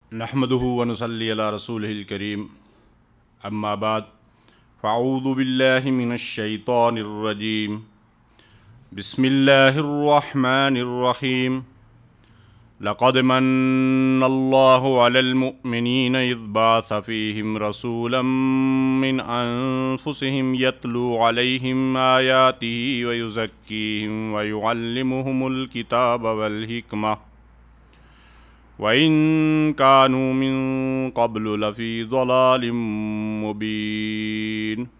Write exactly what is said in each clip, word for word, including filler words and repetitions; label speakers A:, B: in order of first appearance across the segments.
A: نحمده ونصلي على رسوله الكريم اما بعد فاعوذ بالله من الشيطان الرجيم بسم الله الرحمن الرحيم لقد من الله على المؤمنين إذ بعث فيهم رسولا من أنفسهم يتلو عليهم آياته ويزكيهم ويعلمهم الكتاب والحكمة وَإِن كَانُوا مِن قَبْلُ لَفِي ضَلَالٍ مُبِينٍ۔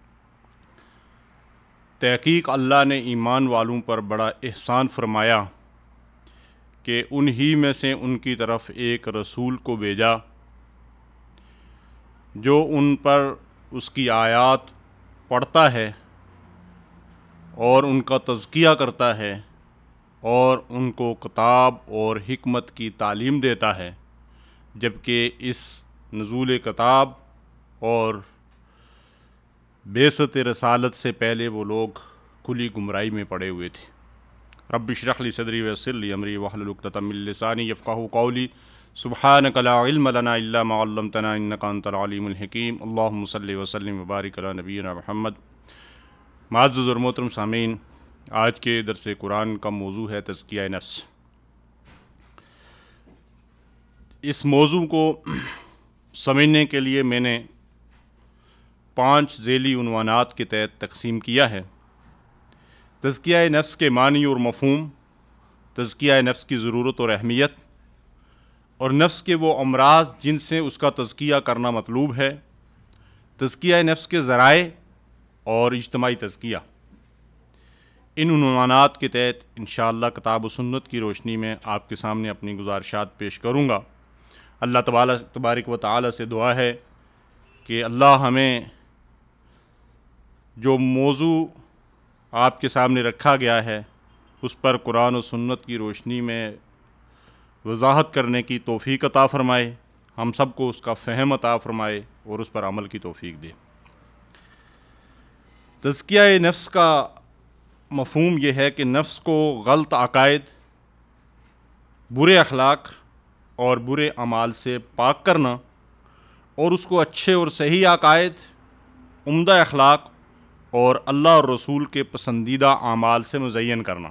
A: تحقیق اللہ نے ایمان والوں پر بڑا احسان فرمایا کہ انہی میں سے ان کی طرف ایک رسول کو بھیجا جو ان پر اس کی آیات پڑھتا ہے اور ان کا تزکیہ کرتا ہے اور ان کو کتاب اور حکمت کی تعلیم دیتا ہے، جبکہ اس نزول کتاب اور بعثت رسالت سے پہلے وہ لوگ کھلی گمراہی میں پڑے ہوئے تھے۔ رب اشرح لی صدری ویسر لی امری واحلل عقدۃ من لسانی یفقہوا قولی سبحانک لا علم لنا الا ما علمتنا انک انت العلیم الحکیم۔ اللہم صلی وسلم وبارک علی نبینا محمد۔ معزز اور محترم سامعین، آج کے درس قرآن کا موضوع ہے تزکیہ نفس۔ اس موضوع کو سمجھنے کے لیے میں نے پانچ ذیلی عنوانات کے تحت تقسیم کیا ہے۔ تزکیہ نفس کے معنی اور مفہوم، تزکیہ نفس کی ضرورت اور اہمیت، اور نفس کے وہ امراض جن سے اس کا تزکیہ کرنا مطلوب ہے، تزکیہ نفس کے ذرائع اور اجتماعی تزکیہ۔ ان عنوانات کے تحت انشاءاللہ کتاب و سنت کی روشنی میں آپ کے سامنے اپنی گزارشات پیش کروں گا۔ اللہ تبارک و تعالی سے دعا ہے کہ اللہ ہمیں جو موضوع آپ کے سامنے رکھا گیا ہے اس پر قرآن و سنت کی روشنی میں وضاحت کرنے کی توفیق عطا فرمائے، ہم سب کو اس کا فہم عطا فرمائے اور اس پر عمل کی توفیق دے۔ تزکیہ نفس کا مفہوم یہ ہے کہ نفس کو غلط عقائد، برے اخلاق اور برے اعمال سے پاک کرنا اور اس کو اچھے اور صحیح عقائد، عمدہ اخلاق اور اللہ اور رسول کے پسندیدہ اعمال سے مزین کرنا۔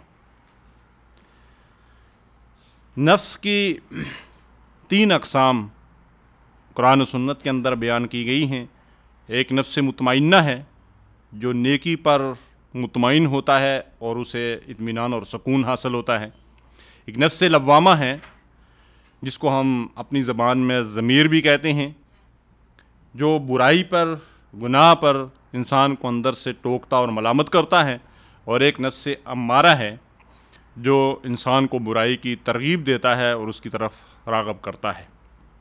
A: نفس کی تین اقسام قرآن و سنت کے اندر بیان کی گئی ہیں۔ ایک نفس مطمئنہ ہے جو نیکی پر مطمئن ہوتا ہے اور اسے اطمینان اور سکون حاصل ہوتا ہے۔ ایک نفس لوامہ ہے جس کو ہم اپنی زبان میں ضمیر بھی کہتے ہیں، جو برائی پر، گناہ پر انسان کو اندر سے ٹوکتا اور ملامت کرتا ہے۔ اور ایک نفس امارہ ہے جو انسان کو برائی کی ترغیب دیتا ہے اور اس کی طرف راغب کرتا ہے۔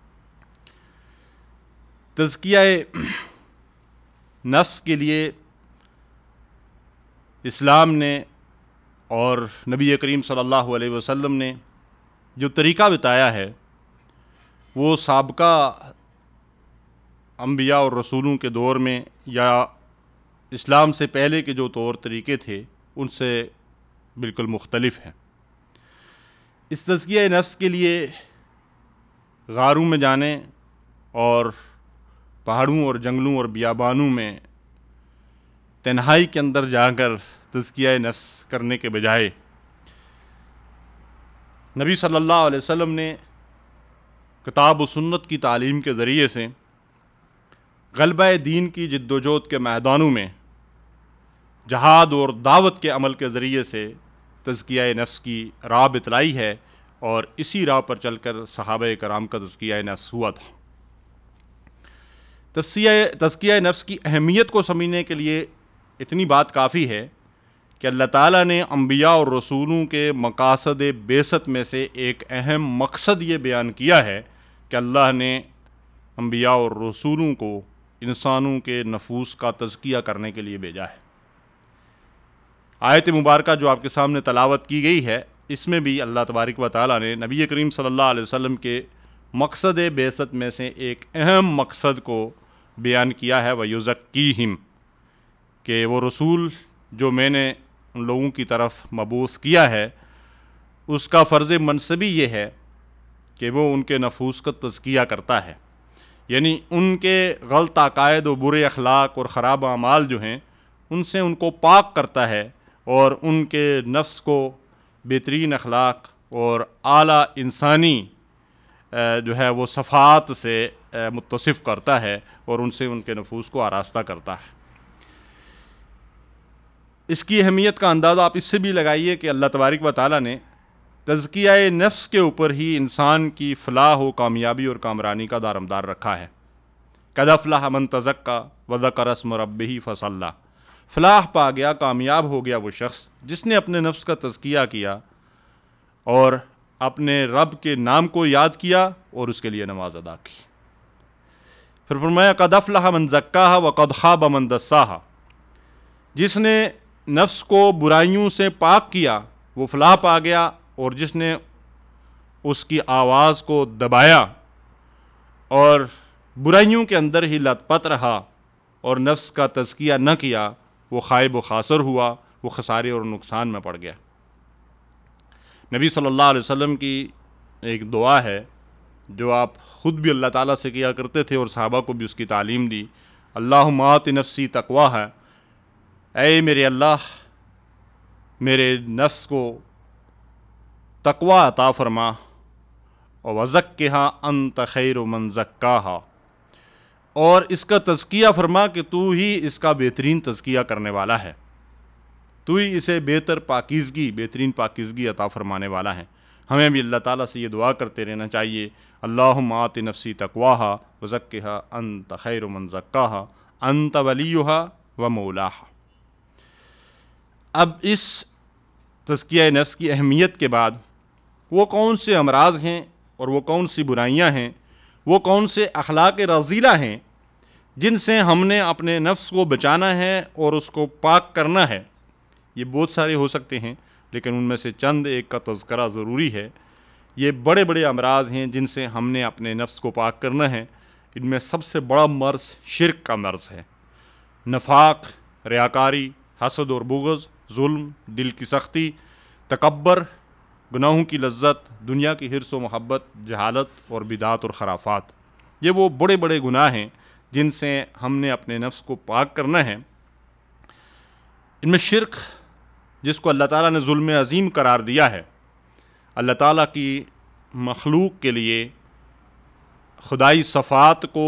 A: تزکیہ نفس کے لیے اسلام نے اور نبی کریم صلی اللہ علیہ وسلم نے جو طریقہ بتایا ہے وہ سابقہ انبیاء اور رسولوں کے دور میں یا اسلام سے پہلے کے جو طور طریقے تھے ان سے بالکل مختلف ہیں۔ اس تزکیہ نفس کے لیے غاروں میں جانے اور پہاڑوں اور جنگلوں اور بیابانوں میں تنہائی کے اندر جا کر تزکیہ نفس کرنے کے بجائے نبی صلی اللہ علیہ وسلم نے کتاب و سنت کی تعلیم کے ذریعے سے غلبہ دین کی جد و جہد کے میدانوں میں جہاد اور دعوت کے عمل کے ذریعے سے تزکیہ نفس کی راہ بتلائی ہے، اور اسی راہ پر چل کر صحابہ کرام کا تزکیہ نفس ہوا تھا۔ تزکیہ تزکیہ نفس کی اہمیت کو سمجھنے کے لیے اتنی بات کافی ہے کہ اللہ تعالیٰ نے انبیاء اور رسولوں کے مقاصد بعثت میں سے ایک اہم مقصد یہ بیان کیا ہے کہ اللہ نے انبیاء اور رسولوں کو انسانوں کے نفوس کا تزکیہ کرنے کے لیے بھیجا ہے۔ آیت مبارکہ جو آپ کے سامنے تلاوت کی گئی ہے، اس میں بھی اللہ تبارک و تعالیٰ نے نبی کریم صلی اللہ علیہ وسلم کے مقصد بعثت میں سے ایک اہم مقصد کو بیان کیا ہے، وَيُزَكِّيهِمْ، کہ وہ رسول جو میں نے ان لوگوں کی طرف مبعوث کیا ہے اس کا فرض منصبی یہ ہے کہ وہ ان کے نفوس کا تزکیہ کرتا ہے، یعنی ان کے غلط عقائد و برے اخلاق اور خراب اعمال جو ہیں ان سے ان کو پاک کرتا ہے، اور ان کے نفس کو بہترین اخلاق اور اعلیٰ انسانی جو ہے وہ صفات سے متصف کرتا ہے، اور ان سے ان کے نفوس کو آراستہ کرتا ہے۔ اس کی اہمیت کا اندازہ آپ اس سے بھی لگائیے کہ اللہ تبارک و تعالیٰ نے تزکیہ نفس کے اوپر ہی انسان کی فلاح و کامیابی اور کامرانی کا دارمدار رکھا ہے۔ قد افلح من تزکیٰ وذکر اسم ربہ فصلی، فلاح پا گیا، کامیاب ہو گیا وہ شخص جس نے اپنے نفس کا تزکیہ کیا اور اپنے رب کے نام کو یاد کیا اور اس کے لیے نماز ادا کی۔ پھر فرمایا قد افلح من زکاہا وقد خاب من دساہا، جس نے نفس کو برائیوں سے پاک کیا وہ فلاح پا گیا، اور جس نے اس کی آواز کو دبایا اور برائیوں کے اندر ہی لت پت رہا اور نفس کا تزکیہ نہ کیا وہ خائب و خاسر ہوا، وہ خسارے اور نقصان میں پڑ گیا۔ نبی صلی اللہ علیہ وسلم کی ایک دعا ہے جو آپ خود بھی اللہ تعالیٰ سے کیا کرتے تھے اور صحابہ کو بھی اس کی تعلیم دی، اللہم آت نفسی تقواہا، اے میرے اللہ میرے نفس کو تقوی عطا فرما، وزکھا انت خیر من زکاہا، اور اس کا تزکیہ فرما کہ تو ہی اس کا بہترین تزکیہ کرنے والا ہے، تو ہی اسے بہتر پاکیزگی بہترین پاکیزگی عطا فرمانے والا ہے۔ ہمیں بھی اللہ تعالیٰ سے یہ دعا کرتے رہنا چاہیے، اللہم آت نفسی تقواہا وزکھا انت خیر من زکاہا انت ولیہا و مولاہا۔ اب اس تزکیہ نفس کی اہمیت کے بعد وہ کون سے امراض ہیں اور وہ کون سی برائیاں ہیں، وہ کون سے اخلاق رذیلہ ہیں جن سے ہم نے اپنے نفس کو بچانا ہے اور اس کو پاک کرنا ہے۔ یہ بہت سارے ہو سکتے ہیں لیکن ان میں سے چند ایک کا تذکرہ ضروری ہے۔ یہ بڑے بڑے امراض ہیں جن سے ہم نے اپنے نفس کو پاک کرنا ہے۔ ان میں سب سے بڑا مرض شرک کا مرض ہے۔ نفاق، ریاکاری، حسد اور بغض، ظلم، دل کی سختی، تکبر، گناہوں کی لذت، دنیا کی حرص و محبت، جہالت اور بدعات اور خرافات، یہ وہ بڑے بڑے گناہ ہیں جن سے ہم نے اپنے نفس کو پاک کرنا ہے۔ ان میں شرک، جس کو اللہ تعالیٰ نے ظلم عظیم قرار دیا ہے، اللہ تعالیٰ کی مخلوق کے لیے خدائی صفات کو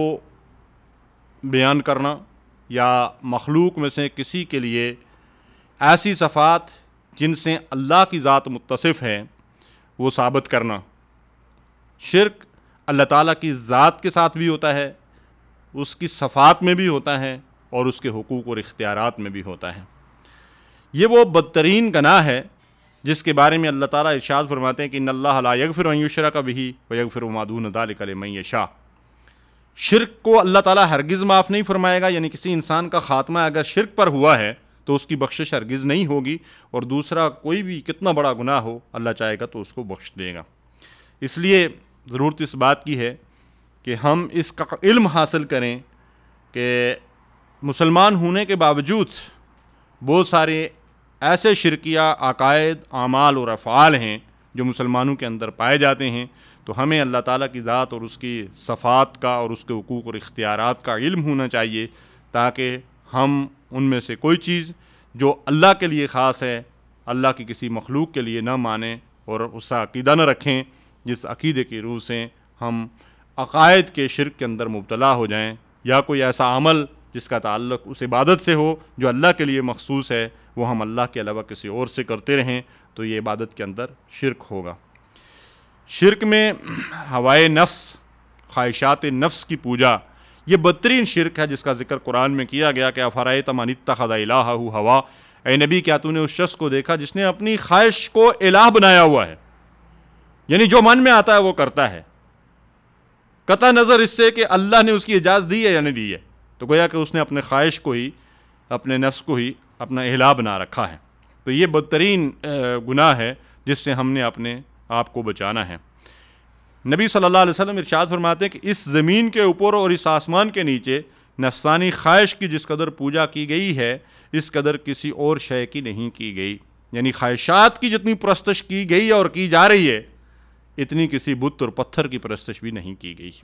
A: بیان کرنا یا مخلوق میں سے کسی کے لیے ایسی صفات جن سے اللہ کی ذات متصف ہے وہ ثابت کرنا۔ شرک اللہ تعالیٰ کی ذات کے ساتھ بھی ہوتا ہے، اس کی صفات میں بھی ہوتا ہے اور اس کے حقوق اور اختیارات میں بھی ہوتا ہے۔ یہ وہ بدترین گناہ ہے جس کے بارے میں اللہ تعالیٰ ارشاد فرماتے ہیں کہ ان اللہ لا یغفر ان یشرک بہ ویغفر ما دون ذلک لمن یشاء۔ شرک کو اللہ تعالیٰ ہرگز معاف نہیں فرمائے گا، یعنی کسی انسان کا خاتمہ اگر شرک پر ہوا ہے تو اس کی بخشش ہرگز نہیں ہوگی، اور دوسرا کوئی بھی کتنا بڑا گناہ ہو اللہ چاہے گا تو اس کو بخش دے گا۔ اس لیے ضرورت اس بات کی ہے کہ ہم اس کا علم حاصل کریں کہ مسلمان ہونے کے باوجود بہت سارے ایسے شرکیہ عقائد، اعمال اور افعال ہیں جو مسلمانوں کے اندر پائے جاتے ہیں، تو ہمیں اللہ تعالیٰ کی ذات اور اس کی صفات کا اور اس کے حقوق اور اختیارات کا علم ہونا چاہیے، تاکہ ہم ان میں سے کوئی چیز جو اللہ کے لیے خاص ہے اللہ کی کسی مخلوق کے لیے نہ مانیں اور اس کا عقیدہ نہ رکھیں جس عقیدے کی روح سے ہم عقائد کے شرک کے اندر مبتلا ہو جائیں، یا کوئی ایسا عمل جس کا تعلق اس عبادت سے ہو جو اللہ کے لیے مخصوص ہے وہ ہم اللہ کے علاوہ کسی اور سے کرتے رہیں، تو یہ عبادت کے اندر شرک ہوگا۔ شرک میں ہوائے نفس، خواہشات نفس کی پوجا، یہ بدترین شرک ہے جس کا ذکر قرآن میں کیا گیا کہ افرأیت من اتخذ الہہ ہوا، اے نبی کیا تو نے اس شخص کو دیکھا جس نے اپنی خواہش کو الہ بنایا ہوا ہے، یعنی جو من میں آتا ہے وہ کرتا ہے، قطع نظر اس سے کہ اللہ نے اس کی اجازت دی ہے یا نہیں دی ہے، تو گویا کہ اس نے اپنے خواہش کو ہی، اپنے نفس کو ہی اپنا الہ بنا رکھا ہے۔ تو یہ بدترین گناہ ہے جس سے ہم نے اپنے آپ کو بچانا ہے۔ نبی صلی اللہ علیہ وسلم ارشاد فرماتے ہیں کہ اس زمین کے اوپر اور اس آسمان کے نیچے نفسانی خواہش کی جس قدر پوجا کی گئی ہے اس قدر کسی اور شے کی نہیں کی گئی، یعنی خواہشات کی جتنی پرستش کی گئی اور کی جا رہی ہے اتنی کسی بت اور پتھر کی پرستش بھی نہیں کی گئی۔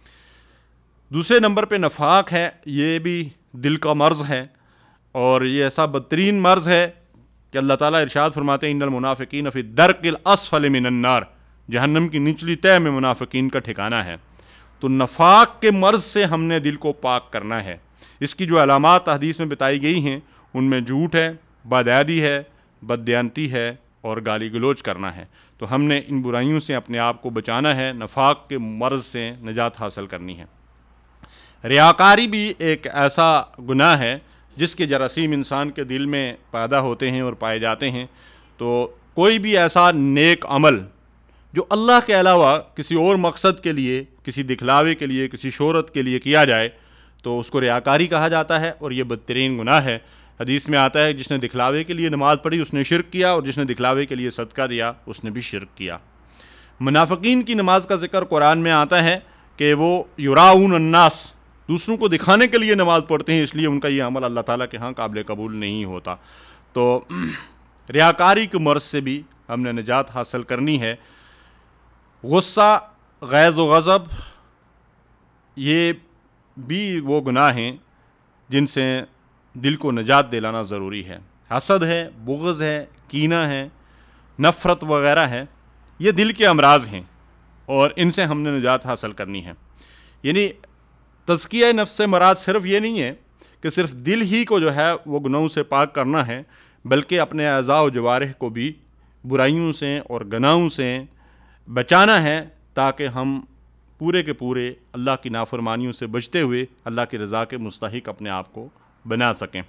A: دوسرے نمبر پہ نفاق ہے، یہ بھی دل کا مرض ہے، اور یہ ایسا بدترین مرض ہے کہ اللہ تعالیٰ ارشاد فرماتے ہیں ان المنافقین فی الدرک الاسفل من النار، جہنم کی نچلی تہہ میں منافقین کا ٹھکانہ ہے۔ تو نفاق کے مرض سے ہم نے دل کو پاک کرنا ہے۔ اس کی جو علامات حدیث میں بتائی گئی ہیں ان میں جھوٹ ہے، بدعہدی ہے، بددیانتی ہے اور گالی گلوچ کرنا ہے۔ تو ہم نے ان برائیوں سے اپنے آپ کو بچانا ہے، نفاق کے مرض سے نجات حاصل کرنی ہے۔ ریاکاری بھی ایک ایسا گناہ ہے جس کے جراثیم انسان کے دل میں پیدا ہوتے ہیں اور پائے جاتے ہیں۔ تو کوئی بھی ایسا نیک عمل جو اللہ کے علاوہ کسی اور مقصد کے لیے، کسی دکھلاوے کے لیے، کسی شہرت کے لیے کیا جائے تو اس کو ریاکاری کہا جاتا ہے، اور یہ بدترین گناہ ہے۔ حدیث میں آتا ہے جس نے دکھلاوے کے لیے نماز پڑھی اس نے شرک کیا، اور جس نے دکھلاوے کے لیے صدقہ دیا اس نے بھی شرک کیا۔ منافقین کی نماز کا ذکر قرآن میں آتا ہے کہ وہ یراؤن الناس، دوسروں کو دکھانے کے لیے نماز پڑھتے ہیں، اس لیے ان کا یہ عمل اللہ تعالیٰ کے ہاں قابل قبول نہیں ہوتا۔ تو ریاکاری کے مرض سے بھی ہم نے نجات حاصل کرنی ہے۔ غصہ، غیظ و غضب، یہ بھی وہ گناہ ہیں جن سے دل کو نجات دلانا ضروری ہے۔ حسد ہے، بغض ہے، کینہ ہے، نفرت وغیرہ ہے، یہ دل کے امراض ہیں اور ان سے ہم نے نجات حاصل کرنی ہے۔ یعنی تزکیہ نفس سے مراد صرف یہ نہیں ہے کہ صرف دل ہی کو جو ہے وہ گناہوں سے پاک کرنا ہے، بلکہ اپنے اعضاء و جوارح کو بھی برائیوں سے اور گناہوں سے بچانا ہے، تاکہ ہم پورے کے پورے اللہ کی نافرمانیوں سے بچتے ہوئے اللہ کی رضا کے مستحق اپنے آپ کو بنا سکیں۔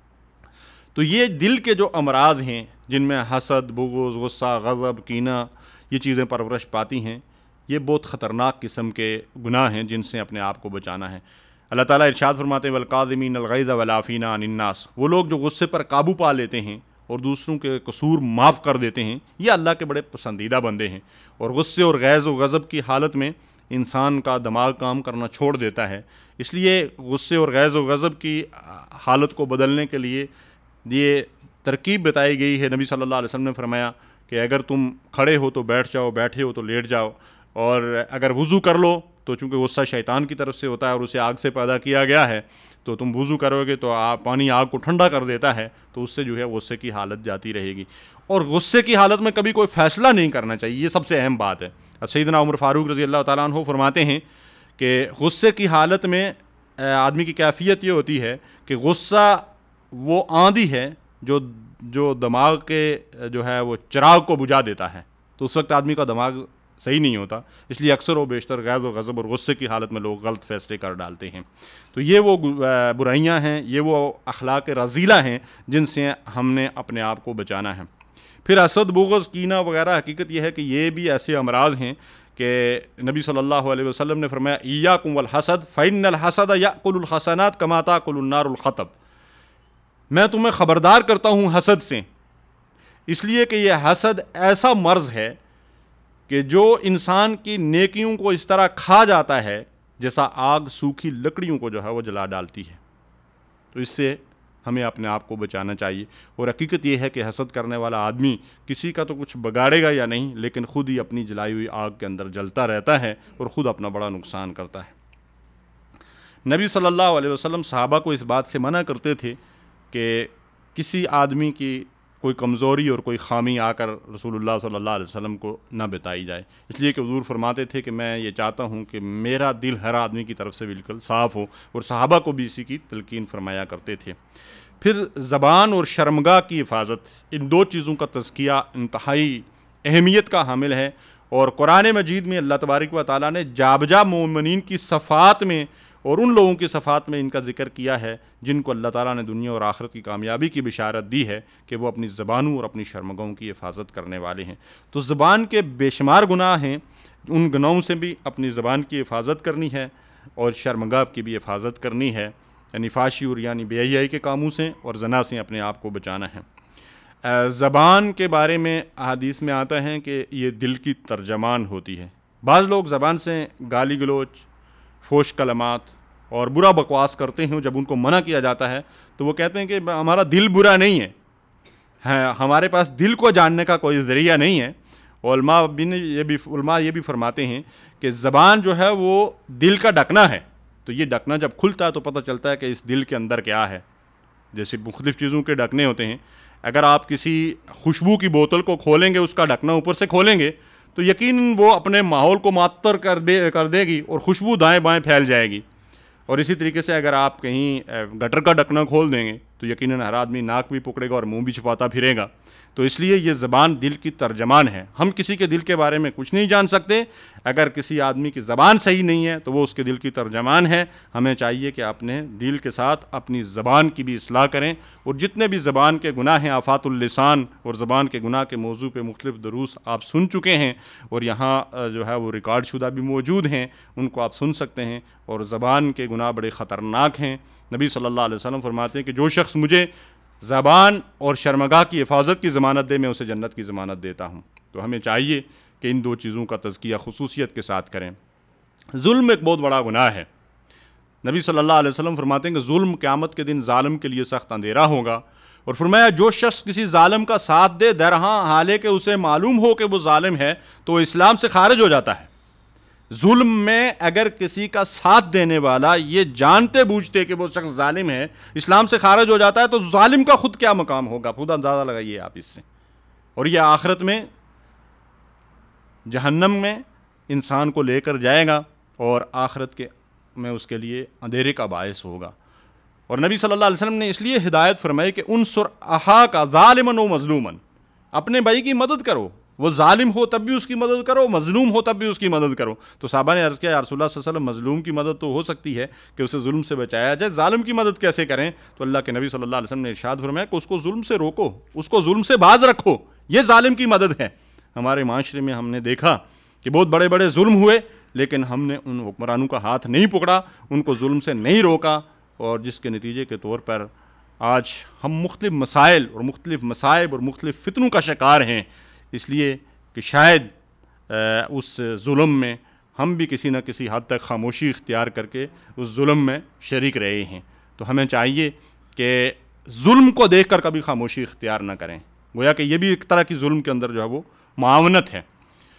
A: تو یہ دل کے جو امراض ہیں جن میں حسد، بغض، غصہ، غضب، کینہ یہ چیزیں پرورش پاتی ہیں، یہ بہت خطرناک قسم کے گناہ ہیں جن سے اپنے آپ کو بچانا ہے۔ اللہ تعالیٰ ارشاد فرماتے ہیں والکاظمین الغیظ والعافین عن الناس، وہ لوگ جو غصے پر قابو پا لیتے ہیں اور دوسروں کے قصور معاف کر دیتے ہیں، یہ اللہ کے بڑے پسندیدہ بندے ہیں۔ اور غصے اور غیظ و غضب کی حالت میں انسان کا دماغ کام کرنا چھوڑ دیتا ہے، اس لیے غصے اور غیظ و غضب کی حالت کو بدلنے کے لیے یہ ترکیب بتائی گئی ہے۔ نبی صلی اللہ علیہ وسلم نے فرمایا کہ اگر تم کھڑے ہو تو بیٹھ جاؤ، بیٹھے ہو تو لیٹ جاؤ، اور اگر وضو کر لو تو چونکہ غصہ شیطان کی طرف سے ہوتا ہے اور اسے آگ سے پیدا کیا گیا ہے، تو تم وضو کرو گے تو پانی آگ کو ٹھنڈا کر دیتا ہے، تو اس سے جو ہے غصے کی حالت جاتی رہے گی۔ اور غصے کی حالت میں کبھی کوئی فیصلہ نہیں کرنا چاہیے، یہ سب سے اہم بات ہے۔ اب سیدنا عمر فاروق رضی اللہ تعالیٰ عنہ فرماتے ہیں کہ غصے کی حالت میں آدمی کی کیفیت یہ ہوتی ہے کہ غصہ وہ آندھی ہے جو جو دماغ کے جو ہے وہ چراغ کو بجھا دیتا ہے، تو اس وقت آدمی کا دماغ صحیح نہیں ہوتا، اس لیے اکثر و بیشتر غیظ و غضب اور غصے کی حالت میں لوگ غلط فیصلے کر ڈالتے ہیں۔ تو یہ وہ برائیاں ہیں، یہ وہ اخلاق رذیلہ ہیں جن سے ہم نے اپنے آپ کو بچانا ہے۔ پھر حسد، بغض، کینہ وغیرہ، حقیقت یہ ہے کہ یہ بھی ایسے امراض ہیں کہ نبی صلی اللہ علیہ وسلم نے فرمایا ایاکم والحسد فإن الحسد یأکل الحسنات کما تأکل النار الحطب، میں تمہیں خبردار کرتا ہوں حسد سے، اس لیے کہ یہ حسد ایسا مرض ہے کہ جو انسان کی نیکیوں کو اس طرح کھا جاتا ہے جیسا آگ سوکھی لکڑیوں کو جو ہے وہ جلا ڈالتی ہے۔ تو اس سے ہمیں اپنے آپ کو بچانا چاہیے۔ اور حقیقت یہ ہے کہ حسد کرنے والا آدمی کسی کا تو کچھ بگاڑے گا یا نہیں، لیکن خود ہی اپنی جلائی ہوئی آگ کے اندر جلتا رہتا ہے اور خود اپنا بڑا نقصان کرتا ہے۔ نبی صلی اللہ علیہ وسلم صحابہ کو اس بات سے منع کرتے تھے کہ کسی آدمی کی کوئی کمزوری اور کوئی خامی آ کر رسول اللہ صلی اللہ علیہ وسلم کو نہ بتائی جائے، اس لیے کہ حضور فرماتے تھے کہ میں یہ چاہتا ہوں کہ میرا دل ہر آدمی کی طرف سے بالکل صاف ہو، اور صحابہ کو بھی اسی کی تلقین فرمایا کرتے تھے۔ پھر زبان اور شرمگاہ کی حفاظت، ان دو چیزوں کا تزکیہ انتہائی اہمیت کا حامل ہے، اور قرآن مجید میں اللہ تبارک و تعالیٰ نے جا بجا مومنین کی صفات میں اور ان لوگوں کی صفات میں ان کا ذکر کیا ہے جن کو اللہ تعالیٰ نے دنیا اور آخرت کی کامیابی کی بشارت دی ہے کہ وہ اپنی زبانوں اور اپنی شرمگاہوں کی حفاظت کرنے والے ہیں۔ تو زبان کے بے شمار گناہ ہیں، ان گناہوں سے بھی اپنی زبان کی حفاظت کرنی ہے اور شرمگاہ کی بھی حفاظت کرنی ہے، یعنی فحشی اور یعنی بے حیائی کے کاموں سے اور زنا سے اپنے آپ کو بچانا ہے۔ زبان کے بارے میں احادیث میں آتا ہے کہ یہ دل کی ترجمان ہوتی ہے۔ بعض لوگ زبان سے گالی گلوچ، فحش کلمات اور برا بکواس کرتے ہیں، جب ان کو منع کیا جاتا ہے تو وہ کہتے ہیں کہ ہمارا دل برا نہیں ہے، ہمارے پاس دل کو جاننے کا کوئی ذریعہ نہیں ہے، علماء بھی نے یہ بھی علماء یہ بھی فرماتے ہیں کہ زبان جو ہے وہ دل کا ڈھکنا ہے، تو یہ ڈھکنا جب کھلتا ہے تو پتہ چلتا ہے کہ اس دل کے اندر کیا ہے. جیسے مختلف چیزوں کے ڈھکنے ہوتے ہیں، اگر آپ کسی خوشبو کی بوتل کو کھولیں گے، اس کا ڈھکنا اوپر سے کھولیں گے تو یقیناً وہ اپنے ماحول کو معطر کر دے کر دے گی اور خوشبو دائیں بائیں پھیل جائے گی. اور اسی طریقے سے اگر آپ کہیں گٹر کا ڈھکنا کھول دیں گے تو یقیناً ہر آدمی ناک بھی پکڑے گا اور منہ بھی چھپاتا پھرے گا. تو اس لیے یہ زبان دل کی ترجمان ہے. ہم کسی کے دل کے بارے میں کچھ نہیں جان سکتے. اگر کسی آدمی کی زبان صحیح نہیں ہے تو وہ اس کے دل کی ترجمان ہے. ہمیں چاہیے کہ اپنے دل کے ساتھ اپنی زبان کی بھی اصلاح کریں، اور جتنے بھی زبان کے گناہ ہیں، آفات اللسان اور زبان کے گناہ کے موضوع پہ مختلف دروس آپ سن چکے ہیں، اور یہاں جو ہے وہ ریکارڈ شدہ بھی موجود ہیں، ان کو آپ سن سکتے ہیں. اور زبان کے گناہ بڑے خطرناک ہیں. نبی صلی اللہ علیہ وسلم فرماتے ہیں کہ جو شخص مجھے زبان اور شرمگاہ کی حفاظت کی ضمانت دے، میں اسے جنت کی ضمانت دیتا ہوں. تو ہمیں چاہیے کہ ان دو چیزوں کا تزکیہ خصوصیت کے ساتھ کریں. ظلم ایک بہت بڑا گناہ ہے. نبی صلی اللہ علیہ وسلم فرماتے ہیں کہ ظلم قیامت کے دن ظالم کے لیے سخت اندھیرا ہوگا. اور فرمایا جو شخص کسی ظالم کا ساتھ دے درہاں حالانکہ اسے معلوم ہو کہ وہ ظالم ہے تو وہ اسلام سے خارج ہو جاتا ہے. ظلم میں اگر کسی کا ساتھ دینے والا یہ جانتے بوجھتے کہ وہ شخص ظالم ہے اسلام سے خارج ہو جاتا ہے تو ظالم کا خود کیا مقام ہوگا، خود اندازہ لگائیے آپ اس سے. اور یہ آخرت میں جہنم میں انسان کو لے کر جائے گا اور آخرت کے میں اس کے لیے اندھیرے کا باعث ہوگا. اور نبی صلی اللہ علیہ وسلم نے اس لیے ہدایت فرمائی کہ انصر اخاک ظالما و مظلوما، اپنے بھائی کی مدد کرو، وہ ظالم ہو تب بھی اس کی مدد کرو، مظلوم ہو تب بھی اس کی مدد کرو. تو صحابہ نے عرض کیا یا رسول اللہ صلی اللہ علیہ وسلم مظلوم کی مدد تو ہو سکتی ہے کہ اسے ظلم سے بچایا جائے، ظالم کی مدد کیسے کریں؟ تو اللہ کے نبی صلی اللہ علیہ وسلم نے ارشاد فرمایا کہ اس کو ظلم سے روکو، اس کو ظلم سے باز رکھو، یہ ظالم کی مدد ہے. ہمارے معاشرے میں ہم نے دیکھا کہ بہت بڑے بڑے ظلم ہوئے لیکن ہم نے ان حکمرانوں کا ہاتھ نہیں پکڑا، ان کو ظلم سے نہیں روکا، اور جس کے نتیجے کے طور پر آج ہم مختلف مسائل اور مختلف مصائب اور مختلف فتنوں کا شکار ہیں. اس لیے کہ شاید اس ظلم میں ہم بھی کسی نہ کسی حد تک خاموشی اختیار کر کے اس ظلم میں شریک رہے ہیں. تو ہمیں چاہیے کہ ظلم کو دیکھ کر کبھی خاموشی اختیار نہ کریں. گویا کہ یہ بھی ایک طرح کی ظلم کے اندر جو ہے وہ معاونت ہے.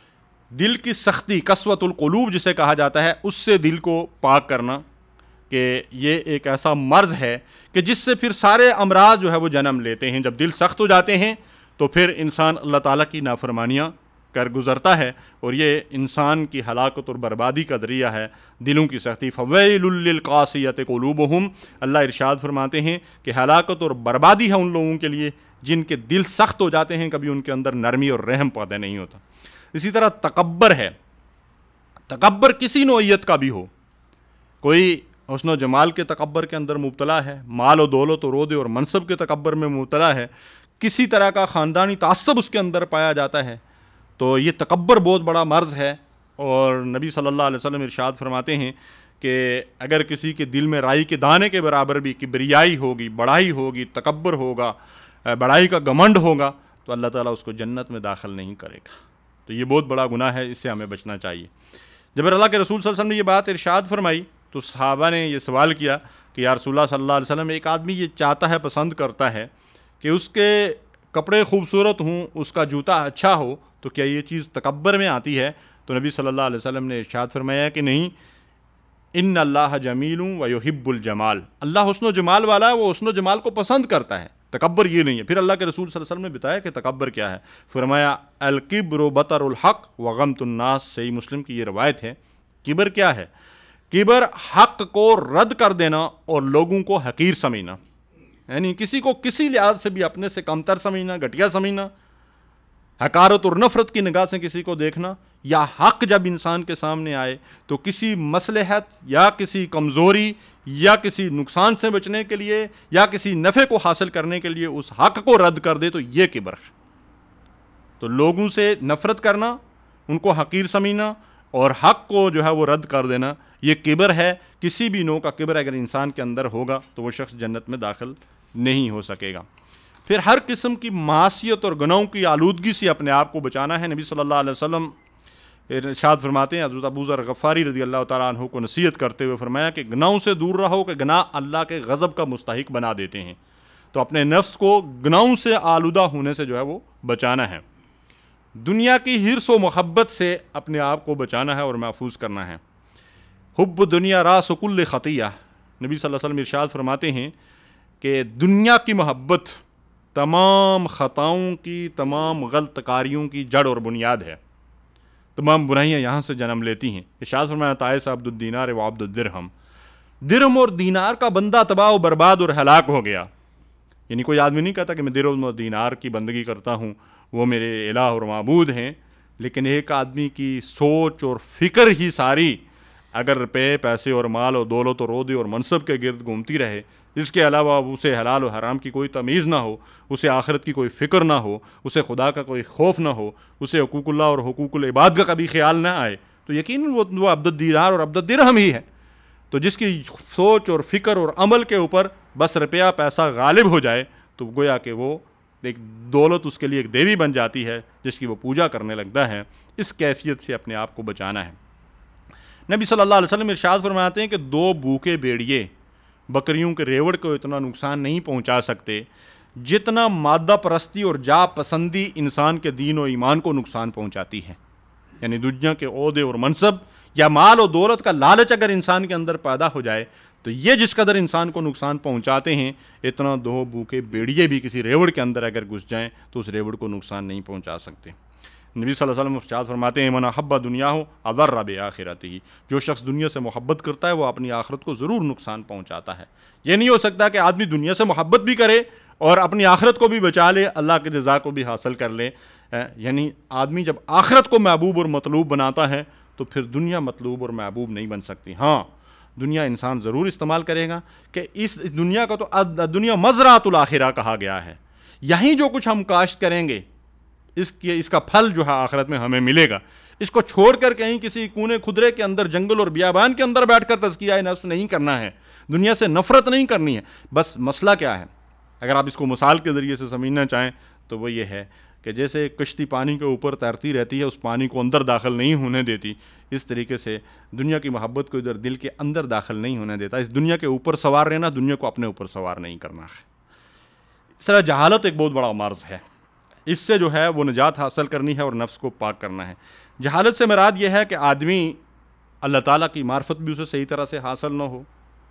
A: دل کی سختی، قسوۃ القلوب جسے کہا جاتا ہے، اس سے دل کو پاک کرنا، کہ یہ ایک ایسا مرض ہے کہ جس سے پھر سارے امراض جو ہے وہ جنم لیتے ہیں. جب دل سخت ہو جاتے ہیں تو پھر انسان اللہ تعالیٰ کی نافرمانیاں کر گزرتا ہے، اور یہ انسان کی ہلاکت اور بربادی کا ذریعہ ہے. دلوں کی سختی فویل للقاسیۃ قلوبہم، اللہ ارشاد فرماتے ہیں کہ ہلاکت اور بربادی ہے ان لوگوں کے لیے جن کے دل سخت ہو جاتے ہیں، کبھی ان کے اندر نرمی اور رحم پیدا نہیں ہوتا. اسی طرح تکبر ہے. تکبر کسی نوعیت کا بھی ہو، کوئی حسن و جمال کے تکبر کے اندر مبتلا ہے، مال و دولت و رودے اور منصب کے تکبر میں مبتلا ہے، کسی طرح کا خاندانی تعصب اس کے اندر پایا جاتا ہے، تو یہ تکبر بہت بڑا مرض ہے. اور نبی صلی اللہ علیہ وسلم ارشاد فرماتے ہیں کہ اگر کسی کے دل میں رائی کے دانے کے برابر بھی کبریائی ہوگی، بڑائی ہوگی، تکبر ہوگا، بڑائی کا گھمنڈ ہوگا تو اللہ تعالیٰ اس کو جنت میں داخل نہیں کرے گا. تو یہ بہت بڑا گناہ ہے، اس سے ہمیں بچنا چاہیے. جب اللہ کے رسول صلی اللہ علیہ وسلم نے یہ بات ارشاد فرمائی تو صحابہ نے یہ سوال کیا کہ یا رسول اللہ صلی اللہ علیہ وسلم، ایک آدمی یہ چاہتا ہے، پسند کرتا ہے کہ اس کے کپڑے خوبصورت ہوں، اس کا جوتا اچھا ہو، تو کیا یہ چیز تکبر میں آتی ہے؟ تو نبی صلی اللہ علیہ وسلم نے ارشاد فرمایا کہ نہیں، ان اللہ جمیل و یحب الجمال، اللہ حسن و جمال والا ہے، وہ حسن و جمال کو پسند کرتا ہے، تکبر یہ نہیں ہے. پھر اللہ کے رسول صلی اللہ علیہ وسلم نے بتایا کہ تکبر کیا ہے. فرمایا الکبر بطر الحق وغمط الناس، صحیح مسلم کی یہ روایت ہے. کبر کیا ہے؟ کبر حق کو رد کر دینا اور لوگوں کو حقیر سمجھنا، یعنی کسی کو کسی لحاظ سے بھی اپنے سے کمتر سمجھنا، گھٹیا سمجھنا، حقارت اور نفرت کی نگاہ سے کسی کو دیکھنا. یا حق جب انسان کے سامنے آئے تو کسی مصلحت یا کسی کمزوری یا کسی نقصان سے بچنے کے لیے یا کسی نفع کو حاصل کرنے کے لیے اس حق کو رد کر دے تو یہ کبر ہے. تو لوگوں سے نفرت کرنا، ان کو حقیر سمجھنا اور حق کو جو ہے وہ رد کر دینا، یہ کبر ہے. کسی بھی نوع کا کبر اگر انسان کے اندر ہوگا تو وہ شخص جنت میں داخل نہیں ہو سکے گا. پھر ہر قسم کی معصیت اور گناہوں کی آلودگی سے اپنے آپ کو بچانا ہے. نبی صلی اللہ علیہ وسلم ارشاد فرماتے ہیں، حضرت ابو ذر غفاری رضی اللہ تعالیٰ عنہ کو نصیحت کرتے ہوئے فرمایا کہ گناہوں سے دور رہو کہ گناہ اللہ کے غضب کا مستحق بنا دیتے ہیں. تو اپنے نفس کو گناہوں سے آلودہ ہونے سے جو ہے وہ بچانا ہے. دنیا کی حرص و محبت سے اپنے آپ کو بچانا ہے اور محفوظ کرنا ہے۔ حب دنیا راس کل خطیہ، نبی صلی اللہ علیہ وسلم ارشاد فرماتے ہیں کہ دنیا کی محبت تمام خطاؤں کی، تمام غلط کاریوں کی جڑ اور بنیاد ہے۔ تمام برائیاں یہاں سے جنم لیتی ہیں۔ ارشاد فرمایا تائس عبد الدینار و عبد الدرہم، درہم اور دینار کا بندہ تباہ و برباد اور ہلاک ہو گیا۔ یعنی کوئی آدمی نہیں کہتا کہ میں درہم اور دینار کی بندگی کرتا ہوں، وہ میرے الہ اور معبود ہیں، لیکن ایک آدمی کی سوچ اور فکر ہی ساری اگر روپے، پیسے اور مال اور دولت اور عہدے اور منصب کے گرد گھومتی رہے، اس کے علاوہ اسے حلال و حرام کی کوئی تمیز نہ ہو، اسے آخرت کی کوئی فکر نہ ہو، اسے خدا کا کوئی خوف نہ ہو، اسے حقوق اللہ اور حقوق العباد کا کبھی خیال نہ آئے، تو یقیناً وہ وہ عبد الدینار اور عبد الدرہم ہی ہے۔ تو جس کی سوچ اور فکر اور عمل کے اوپر بس روپیہ پیسہ غالب ہو جائے تو گویا کہ وہ ایک دولت اس کے لیے ایک دیوی بن جاتی ہے جس کی وہ پوجا کرنے لگتا ہے۔ اس کیفیت سے اپنے آپ کو بچانا ہے۔ نبی صلی اللہ علیہ وسلم ارشاد فرماتے ہیں کہ دو بھوکے بھیڑیے بکریوں کے ریوڑ کو اتنا نقصان نہیں پہنچا سکتے جتنا مادہ پرستی اور جا پسندی انسان کے دین و ایمان کو نقصان پہنچاتی ہے۔ یعنی دنیا کے عہدے اور منصب یا مال و دولت کا لالچ اگر انسان کے اندر پیدا ہو جائے تو یہ جس قدر انسان کو نقصان پہنچاتے ہیں، اتنا دو بھوکے بھیڑیے بھی کسی ریوڑ کے اندر اگر گھس جائیں تو اس ریوڑ کو نقصان نہیں پہنچا سکتے۔ نبی صلی اللہ علیہ وسلم ارشاد فرماتے ہیں من احب دنیا ہو اضر بآخرتہ، جو شخص دنیا سے محبت کرتا ہے وہ اپنی آخرت کو ضرور نقصان پہنچاتا ہے۔ یہ نہیں ہو سکتا کہ آدمی دنیا سے محبت بھی کرے اور اپنی آخرت کو بھی بچا لے، اللہ کی رضا کو بھی حاصل کر لے۔ یعنی آدمی جب آخرت کو محبوب اور مطلوب بناتا ہے تو پھر دنیا مطلوب اور محبوب نہیں بن سکتی۔ ہاں، دنیا انسان ضرور استعمال کرے گا کہ اس دنیا کا تو دنیا مزرعۃ الآخرہ کہا گیا ہے، یہیں جو کچھ ہم کاشت کریں گے اس کی اس کا پھل جو ہے آخرت میں ہمیں ملے گا۔ اس کو چھوڑ کر کہیں کسی کونے خدرے کے اندر، جنگل اور بیابان کے اندر بیٹھ کر تزکیہ نفس نہیں کرنا ہے، دنیا سے نفرت نہیں کرنی ہے۔ بس مسئلہ کیا ہے، اگر آپ اس کو مثال کے ذریعے سے سمجھنا چاہیں تو وہ یہ ہے کہ جیسے کشتی پانی کے اوپر تیرتی رہتی ہے، اس پانی کو اندر داخل نہیں ہونے دیتی، اس طریقے سے دنیا کی محبت کو ادھر دل کے اندر داخل نہیں ہونے دیتا۔ اس دنیا کے اوپر سوار رہنا، دنیا کو اپنے اوپر سوار نہیں کرنا ہے۔ اس طرح جہالت ایک بہت بڑا مرض ہے، اس سے جو ہے وہ نجات حاصل کرنی ہے اور نفس کو پاک کرنا ہے۔ جہالت سے مراد یہ ہے کہ آدمی اللہ تعالیٰ کی معرفت بھی اسے صحیح طرح سے حاصل نہ ہو،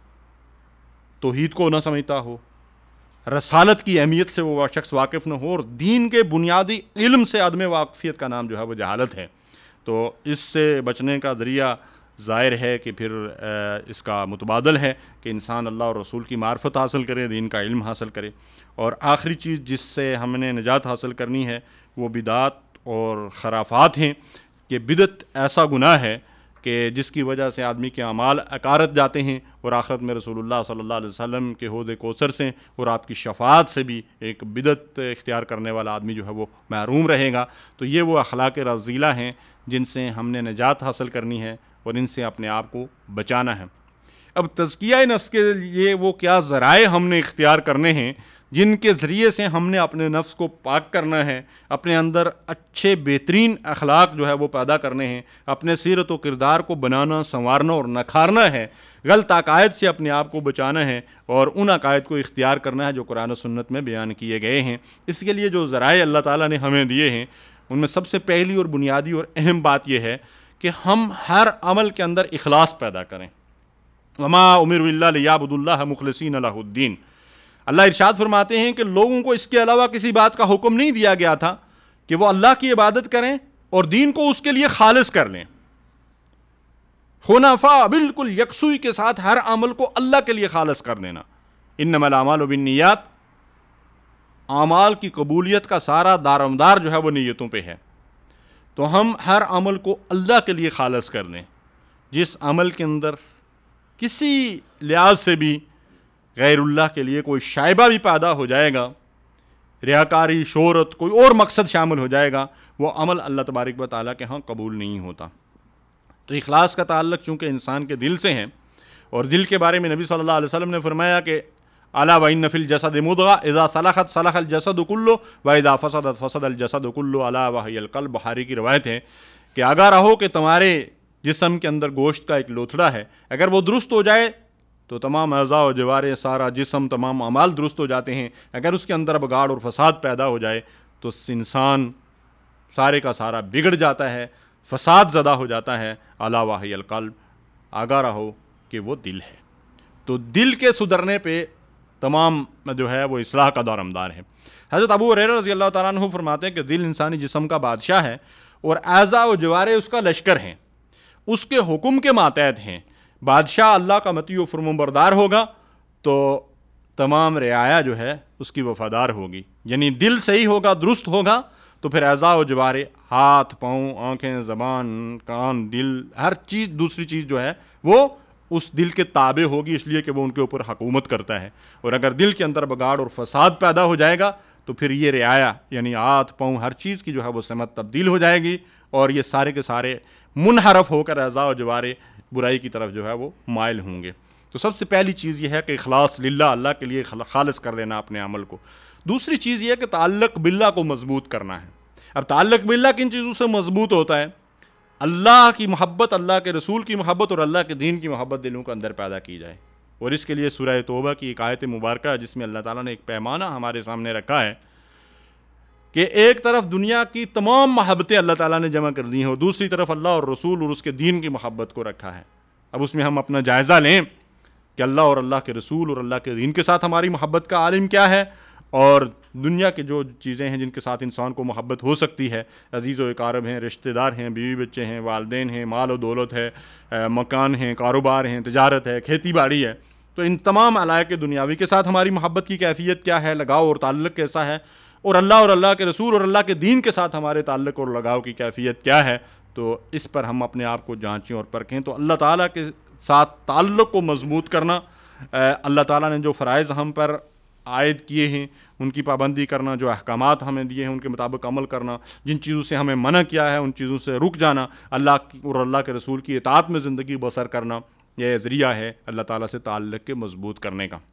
A: توحید کو نہ سمجھتا ہو، رسالت کی اہمیت سے وہ شخص واقف نہ ہو، اور دین کے بنیادی علم سے عدم واقفیت کا نام جو ہے وہ جہالت ہے۔ تو اس سے بچنے کا ذریعہ ظاہر ہے کہ پھر اس کا متبادل ہے کہ انسان اللہ اور رسول کی معرفت حاصل کرے، دین کا علم حاصل کرے۔ اور آخری چیز جس سے ہم نے نجات حاصل کرنی ہے وہ بدعات اور خرافات ہیں کہ بدعت ایسا گناہ ہے کہ جس کی وجہ سے آدمی کے اعمال اکارت جاتے ہیں اور آخرت میں رسول اللہ صلی اللہ علیہ وسلم کے حوض کوثر سے اور آپ کی شفاعت سے بھی ایک بدعت اختیار کرنے والا آدمی جو ہے وہ محروم رہے گا۔ تو یہ وہ اخلاق رذیلہ ہیں جن سے ہم نے نجات حاصل کرنی ہے اور ان سے اپنے آپ کو بچانا ہے۔ اب تزکیہ نفس کے لیے وہ کیا ذرائع ہم نے اختیار کرنے ہیں جن کے ذریعے سے ہم نے اپنے نفس کو پاک کرنا ہے، اپنے اندر اچھے بہترین اخلاق جو ہے وہ پیدا کرنے ہیں، اپنے سیرت و کردار کو بنانا، سنوارنا اور نکھارنا ہے، غلط عقائد سے اپنے آپ کو بچانا ہے اور ان عقائد کو اختیار کرنا ہے جو قرآن و سنت میں بیان کیے گئے ہیں۔ اس کے لیے جو ذرائع اللہ تعالیٰ نے ہمیں دیے ہیں ان میں سب سے پہلی اور بنیادی اور اہم بات یہ ہے کہ ہم ہر عمل کے اندر اخلاص پیدا کریں۔ وما امروا الا لیعبدوا اللہ مخلصین لہ الدین۔ اللہ ارشاد فرماتے ہیں کہ لوگوں کو اس کے علاوہ کسی بات کا حکم نہیں دیا گیا تھا کہ وہ اللہ کی عبادت کریں اور دین کو اس کے لیے خالص کر لیں، حنفاء، بالکل یکسوئی کے ساتھ ہر عمل کو اللہ کے لیے خالص کر دینا۔ انما الاعمال بالنیات، اعمال کی قبولیت کا سارا دارومدار جو ہے وہ نیتوں پہ ہے۔ تو ہم ہر عمل کو اللہ کے لیے خالص کر دیں۔ جس عمل کے اندر کسی لحاظ سے بھی غیر اللہ کے لیے کوئی شائبہ بھی پیدا ہو جائے گا، ریاکاری، شہرت، کوئی اور مقصد شامل ہو جائے گا، وہ عمل اللہ تبارک و تعالیٰ کے ہاں قبول نہیں ہوتا۔ تو اخلاص کا تعلق چونکہ انسان کے دل سے ہے، اور دل کے بارے میں نبی صلی اللہ علیہ وسلم نے فرمایا کہ الا وان فی الجسد مضغۃ اذا صلحت صلح الجسد کلہ واذا فسدت فسد الجسد کلہ الا وہی القلب۔ بخاری کی روایت ہے کہ آگاہ رہو کہ تمہارے جسم کے اندر گوشت کا ایک لوتھڑا ہے، اگر وہ درست ہو جائے تو تمام اعضاء و جوارے، سارا جسم، تمام اعمال درست ہو جاتے ہیں، اگر اس کے اندر بگاڑ اور فساد پیدا ہو جائے تو انسان سارے کا سارا بگڑ جاتا ہے، فساد زدہ ہو جاتا ہے۔ الا وہی القلب، آگاہ رہو کہ وہ دل ہے۔ تو دل کے سدھرنے پہ تمام جو ہے وہ اصلاح کا دارمدار ہے۔ حضرت ابو ہریرہ رضی اللہ تعالیٰ عنہ فرماتے ہیں کہ دل انسانی جسم کا بادشاہ ہے اور اعضاء و جوارے اس کا لشکر ہیں، اس کے حکم کے ماتحت ہیں۔ بادشاہ اللہ کا مطیع و فرمانبردار ہوگا تو تمام رعایا جو ہے اس کی وفادار ہوگی۔ یعنی دل صحیح ہوگا، درست ہوگا، تو پھر اعضاء و جوارے، ہاتھ، پاؤں، آنکھیں، زبان، کان، دل، ہر چیز، دوسری چیز جو ہے وہ اس دل کے تابع ہوگی، اس لیے کہ وہ ان کے اوپر حکومت کرتا ہے۔ اور اگر دل کے اندر بگاڑ اور فساد پیدا ہو جائے گا تو پھر یہ رعایا یعنی ہاتھ، پاؤں، ہر چیز کی جو ہے وہ سمت تبدیل ہو جائے گی، اور یہ سارے کے سارے منحرف ہو کر اعضاء و جوارے برائی کی طرف جو ہے وہ مائل ہوں گے۔ تو سب سے پہلی چیز یہ ہے کہ اخلاص للہ، اللہ کے لیے خالص کر لینا اپنے عمل کو۔ دوسری چیز یہ ہے کہ تعلق باللہ کو مضبوط کرنا ہے۔ اب تعلق باللہ کن چیزوں سے مضبوط ہوتا ہے؟ اللہ کی محبت، اللہ کے رسول کی محبت اور اللہ کے دین کی محبت دلوں کے اندر پیدا کی جائے۔ اور اس کے لیے سورہ توبہ کی ایک آیت مبارکہ ہے جس میں اللہ تعالیٰ نے ایک پیمانہ ہمارے سامنے رکھا ہے کہ ایک طرف دنیا کی تمام محبتیں اللہ تعالیٰ نے جمع کر دی ہیں اور دوسری طرف اللہ اور رسول اور اس کے دین کی محبت کو رکھا ہے۔ اب اس میں ہم اپنا جائزہ لیں کہ اللہ اور اللہ کے رسول اور اللہ کے دین کے ساتھ ہماری محبت کا عالم کیا ہے، اور دنیا کے جو چیزیں ہیں جن کے ساتھ انسان کو محبت ہو سکتی ہے، عزیز و اقارب ہیں، رشتہ دار ہیں، بیوی بچے ہیں، والدین ہیں، مال و دولت ہے، مکان ہیں، کاروبار ہیں، تجارت ہے، کھیتی باڑی ہے، تو ان تمام علائق دنیاوی کے ساتھ ہماری محبت کی کیفیت کیا ہے، لگاؤ اور تعلق کیسا ہے، اور اللہ اور اللہ کے رسول اور اللہ کے دین کے ساتھ ہمارے تعلق اور لگاؤ کی کیفیت کیا ہے۔ تو اس پر ہم اپنے آپ کو جانچیں اور پرکھیں۔ تو اللہ تعالیٰ کے ساتھ تعلق کو مضبوط کرنا، اللہ تعالیٰ نے جو فرائض ہم پر عائد کیے ہیں ان کی پابندی کرنا، جو احکامات ہمیں دیے ہیں ان کے مطابق عمل کرنا، جن چیزوں سے ہمیں منع کیا ہے ان چیزوں سے رک جانا، اللہ کی اور اللہ کے رسول کی اطاعت میں زندگی بسر کرنا، یہ ذریعہ ہے اللہ تعالیٰ سے تعلق کے مضبوط کرنے کا۔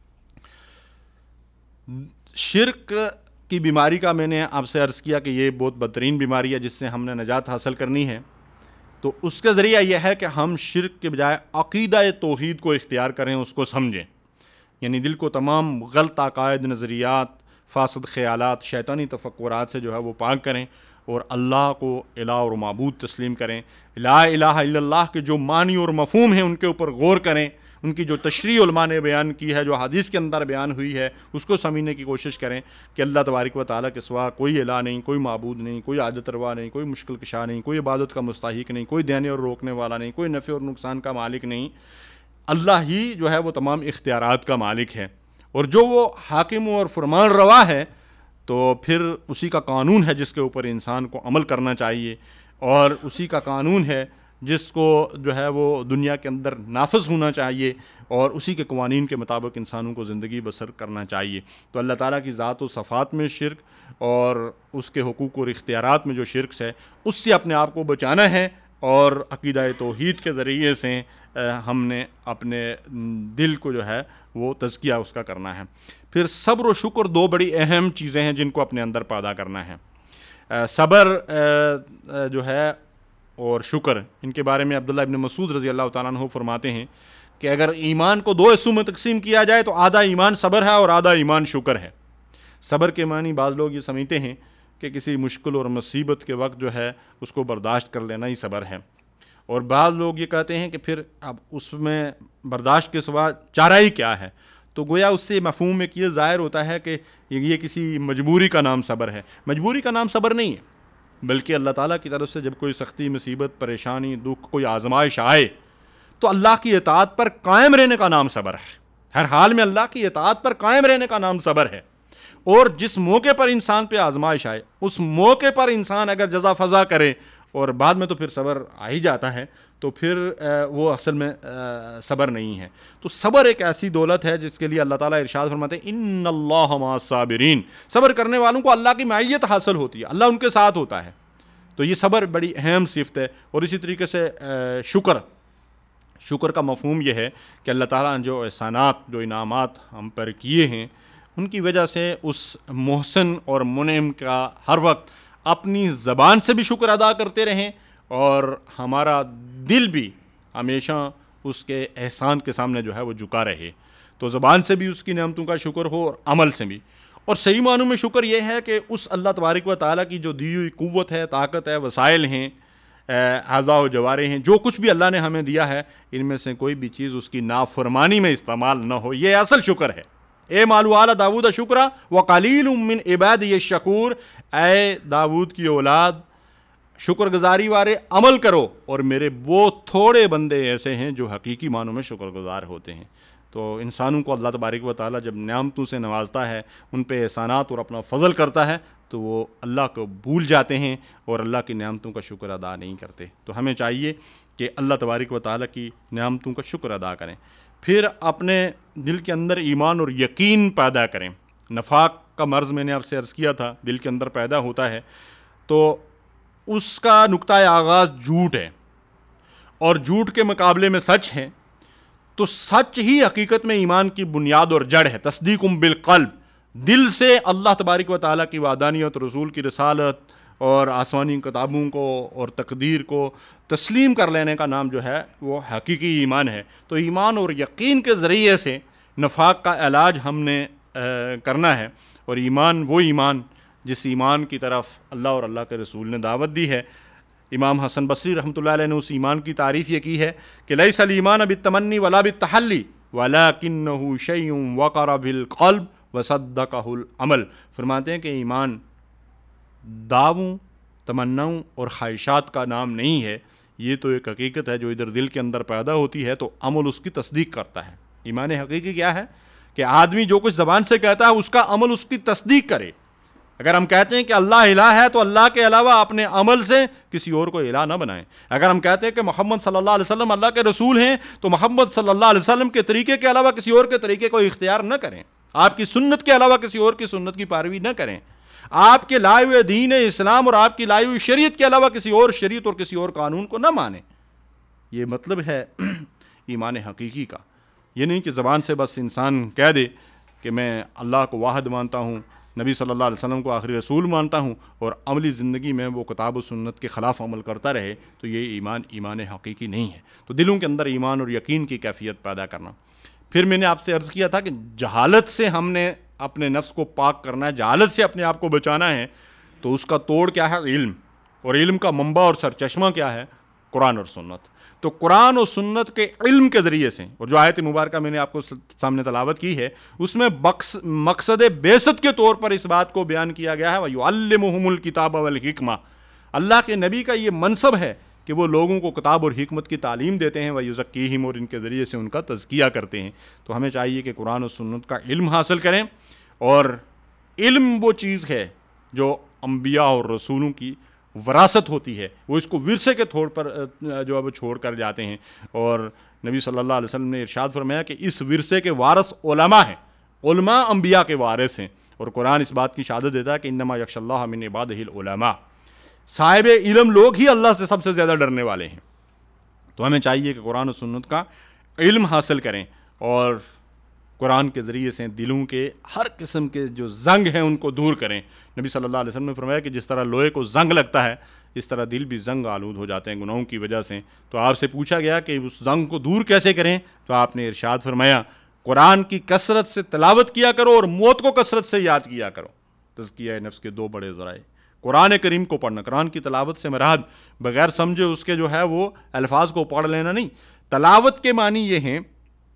A: شرک کی بیماری کا میں نے آپ سے عرض کیا کہ یہ بہت بدترین بیماری ہے جس سے ہم نے نجات حاصل کرنی ہے۔ تو اس کا ذریعہ یہ ہے کہ ہم شرک کے بجائے عقیدہ توحید کو اختیار کریں، اس کو سمجھیں، یعنی دل کو تمام غلط عقائد، نظریات، فاسد خیالات، شیطانی تفکرات سے جو ہے وہ پاک کریں اور اللہ کو الہ اور معبود تسلیم کریں۔ لا الہ الا اللہ کے جو معنی اور مفہوم ہیں ان کے اوپر غور کریں، ان کی جو تشریح علماء نے بیان کی ہے، جو حدیث کے اندر بیان ہوئی ہے، اس کو سمجھنے کی کوشش کریں کہ اللہ تبارک و تعالیٰ کے سوا کوئی الہ نہیں، کوئی معبود نہیں، کوئی عادت روا نہیں، کوئی مشکل کشا نہیں، کوئی عبادت کا مستحق نہیں، کوئی دینے اور روکنے والا نہیں، کوئی نفع اور نقصان کا مالک نہیں۔ اللہ ہی جو ہے وہ تمام اختیارات کا مالک ہے، اور جو وہ حاکم اور فرمان روا ہے تو پھر اسی کا قانون ہے جس کے اوپر انسان کو عمل کرنا چاہیے، اور اسی کا قانون ہے جس کو جو ہے وہ دنیا کے اندر نافذ ہونا چاہیے، اور اسی کے قوانین کے مطابق انسانوں کو زندگی بسر کرنا چاہیے۔ تو اللہ تعالیٰ کی ذات و صفات میں شرک اور اس کے حقوق اور اختیارات میں جو شرک ہے اس سے اپنے آپ کو بچانا ہے، اور عقیدہ توحید کے ذریعے سے ہم نے اپنے دل کو جو ہے وہ تزکیہ اس کا کرنا ہے۔ پھر صبر و شکر دو بڑی اہم چیزیں ہیں جن کو اپنے اندر پیدا کرنا ہے۔ صبر جو ہے اور شکر، ان کے بارے میں عبداللہ ابن مسعود رضی اللہ تعالیٰ عنہ فرماتے ہیں کہ اگر ایمان کو دو حصوں میں تقسیم کیا جائے تو آدھا ایمان صبر ہے اور آدھا ایمان شکر ہے۔ صبر کے معنی بعض لوگ یہ سمجھتے ہیں کہ کسی مشکل اور مصیبت کے وقت جو ہے اس کو برداشت کر لینا ہی صبر ہے، اور بعض لوگ یہ کہتے ہیں کہ پھر اب اس میں برداشت کے سوا چارہ ہی کیا ہے، تو گویا اس سے مفہوم ایک یہ ظاہر ہوتا ہے کہ یہ کسی مجبوری کا نام صبر ہے۔ مجبوری کا نام صبر نہیں ہے، بلکہ اللہ تعالیٰ کی طرف سے جب کوئی سختی، مصیبت، پریشانی، دکھ، کوئی آزمائش آئے تو اللہ کی اطاعت پر قائم رہنے کا نام صبر ہے۔ ہر حال میں اللہ کی اطاعت پر قائم رہنے کا نام صبر ہے، اور جس موقع پر انسان پہ آزمائش آئے اس موقع پر انسان اگر جزا فضا کرے اور بعد میں تو پھر صبر آ ہی جاتا ہے، تو پھر وہ اصل میں صبر نہیں ہے۔ تو صبر ایک ایسی دولت ہے جس کے لیے اللہ تعالیٰ ارشاد فرماتے ہیں ان اللہ مع الصابرین، صبر کرنے والوں کو اللہ کی معیت حاصل ہوتی ہے، اللہ ان کے ساتھ ہوتا ہے۔ تو یہ صبر بڑی اہم صفت ہے۔ اور اسی طریقے سے شکر شکر کا مفہوم یہ ہے کہ اللہ تعالیٰ نے جو احسانات، جو انعامات ہم پر کیے ہیں ان کی وجہ سے اس محسن اور منعم کا ہر وقت اپنی زبان سے بھی شکر ادا کرتے رہیں، اور ہمارا دل بھی ہمیشہ اس کے احسان کے سامنے جو ہے وہ جھکا رہے۔ تو زبان سے بھی اس کی نعمتوں کا شکر ہو اور عمل سے بھی۔ اور صحیح معنوں میں شکر یہ ہے کہ اس اللہ تبارک و تعالیٰ کی جو دی ہوئی قوت ہے، طاقت ہے، وسائل ہیں، اعضاء و جوارے ہیں، جو کچھ بھی اللہ نے ہمیں دیا ہے، ان میں سے کوئی بھی چیز اس کی نافرمانی میں استعمال نہ ہو، یہ اصل شکر ہے۔ اے مالو آل داود شکرا وقلیل من عبادی الشکور، اے داود کی اولاد شکر گزاری والے عمل کرو، اور میرے وہ تھوڑے بندے ایسے ہیں جو حقیقی معنوں میں شکر گزار ہوتے ہیں۔ تو انسانوں کو اللہ تبارک و تعالیٰ جب نعمتوں سے نوازتا ہے، ان پہ احسانات اور اپنا فضل کرتا ہے، تو وہ اللہ کو بھول جاتے ہیں اور اللہ کی نعمتوں کا شکر ادا نہیں کرتے۔ تو ہمیں چاہیے کہ اللہ تبارک و تعالیٰ کی نعمتوں کا شکر ادا کریں، پھر اپنے دل کے اندر ایمان اور یقین پیدا کریں۔ نفاق کا مرض میں نے آپ سے عرض کیا تھا، دل کے اندر پیدا ہوتا ہے، تو اس کا نقطۂ آغاز جھوٹ ہے، اور جھوٹ کے مقابلے میں سچ ہے، تو سچ ہی حقیقت میں ایمان کی بنیاد اور جڑ ہے۔ تصدیقم بالقلب، دل سے اللہ تبارک و تعالیٰ کی وحدانیت، رسول کی رسالت اور آسمانی کتابوں کو اور تقدیر کو تسلیم کر لینے کا نام جو ہے وہ حقیقی ایمان ہے۔ تو ایمان اور یقین کے ذریعے سے نفاق کا علاج ہم نے کرنا ہے، اور ایمان وہ ایمان جس ایمان کی طرف اللہ اور اللہ کے رسول نے دعوت دی ہے۔ امام حسن بصری رحمۃ اللہ علیہ نے اس ایمان کی تعریف یہ کی ہے کہ لیس الایمان بالتمنی ولا بالتحلی ولکنہ شیء وقر بالقلب وصدقہ العمل۔ فرماتے ہیں کہ ایمان دعووں، تمناؤں اور خواہشات کا نام نہیں ہے، یہ تو ایک حقیقت ہے جو ادھر دل کے اندر پیدا ہوتی ہے، تو عمل اس کی تصدیق کرتا ہے۔ ایمان حقیقی کیا ہے کہ آدمی جو کچھ زبان سے کہتا ہے اس کا عمل اس کی تصدیق کرے۔ اگر ہم کہتے ہیں کہ اللہ الہ ہے تو اللہ کے علاوہ اپنے عمل سے کسی اور کو الہ نہ بنائیں۔ اگر ہم کہتے ہیں کہ محمد صلی اللہ علیہ وسلم اللہ کے رسول ہیں تو محمد صلی اللہ علیہ وسلم کے طریقے کے علاوہ کسی اور کے طریقے کو اختیار نہ کریں، آپ کی سنت کے علاوہ کسی اور کی سنت کی پیروی نہ کریں، آپ کے لائے ہوئے دین اسلام اور آپ کی لائی ہوئی شریعت کے علاوہ کسی اور شریعت اور کسی اور قانون کو نہ مانیں۔ یہ مطلب ہے ایمان حقیقی کا۔ یہ نہیں کہ زبان سے بس انسان کہہ دے کہ میں اللہ کو واحد مانتا ہوں، نبی صلی اللہ علیہ وسلم کو آخری رسول مانتا ہوں، اور عملی زندگی میں وہ کتاب و سنت کے خلاف عمل کرتا رہے، تو یہ ایمان ایمان حقیقی نہیں ہے۔ تو دلوں کے اندر ایمان اور یقین کی کیفیت پیدا کرنا۔ پھر میں نے آپ سے عرض کیا تھا کہ جہالت سے ہم نے اپنے نفس کو پاک کرنا ہے، جہالت سے اپنے آپ کو بچانا ہے، تو اس کا توڑ کیا ہے؟ علم، اور علم کا منبع اور سرچشمہ کیا ہے؟ قرآن اور سنت۔ تو قرآن اور سنت کے علم کے ذریعے سے، اور جو آیت مبارکہ میں نے آپ کو سامنے تلاوت کی ہے، اس میں مقصد بعثت کے طور پر اس بات کو بیان کیا گیا ہے وَيُعَلِّمُهُمُ الْكِتَابَ وَالْحِکْمَةَ۔ اللہ کے نبی کا یہ منصب ہے کہ وہ لوگوں کو کتاب اور حکمت کی تعلیم دیتے ہیں، وَيُزَكِّيهِمْ، اور ان کے ذریعے سے ان کا تزکیہ کرتے ہیں۔ تو ہمیں چاہیے کہ قرآن اور سنت کا علم حاصل کریں، اور علم وہ چیز ہے جو انبیاء اور رسولوں کی وراثت ہوتی ہے، وہ اس کو ورثے کے طور پر جو ہے وہ چھوڑ کر جاتے ہیں، اور نبی صلی اللہ علیہ وسلم نے ارشاد فرمایا کہ اس ورثے کے وارث علماء ہیں، علماء انبیاء کے وارث ہیں، اور قرآن اس بات کی شہادت دیتا ہے کہ انما یخشی اللہ من عبادہ العلماء، صاحب علم لوگ ہی اللہ سے سب سے زیادہ ڈرنے والے ہیں۔ تو ہمیں چاہیے کہ قرآن و سنت کا علم حاصل کریں، اور قرآن کے ذریعے سے دلوں کے ہر قسم کے جو زنگ ہیں ان کو دور کریں۔ نبی صلی اللہ علیہ وسلم نے فرمایا کہ جس طرح لوہے کو زنگ لگتا ہے، اس طرح دل بھی زنگ آلود ہو جاتے ہیں گناہوں کی وجہ سے۔ تو آپ سے پوچھا گیا کہ اس زنگ کو دور کیسے کریں، تو آپ نے ارشاد فرمایا قرآن کی کثرت سے تلاوت کیا کرو اور موت کو کثرت سے یاد کیا کرو۔ تزکیہ نفس کے دو بڑے ذرائع، قرآن کریم کو پڑھنا، قرآن کی تلاوت سے مراد بغیر سمجھے اس کے جو ہے وہ الفاظ کو پڑھ لینا نہیں، تلاوت کے معنی یہ ہیں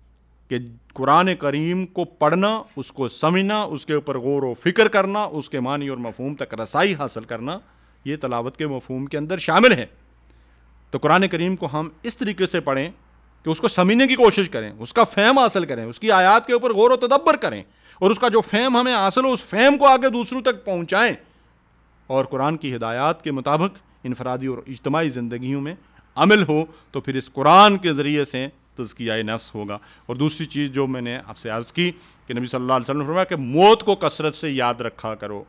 A: کہ قرآن کریم کو پڑھنا، اس کو سمجھنا، اس کے اوپر غور و فکر کرنا، اس کے معنی اور مفہوم تک رسائی حاصل کرنا، یہ تلاوت کے مفہوم کے اندر شامل ہے۔ تو قرآن کریم کو ہم اس طریقے سے پڑھیں کہ اس کو سمجھنے کی کوشش کریں، اس کا فہم حاصل کریں، اس کی آیات کے اوپر غور و تدبر کریں، اور اس کا جو فہم ہمیں حاصل ہو اس فہم کو آگے دوسروں تک پہنچائیں، اور قرآن کی ہدایات کے مطابق انفرادی اور اجتماعی زندگیوں میں عمل ہو، تو پھر اس قرآن کے ذریعے سے تزکیہ نفس ہوگا۔ اور دوسری چیز جو میں نے آپ سے عرض کی کہ نبی صلی اللہ علیہ وسلم نے فرمایا کہ موت کو کثرت سے یاد رکھا کرو،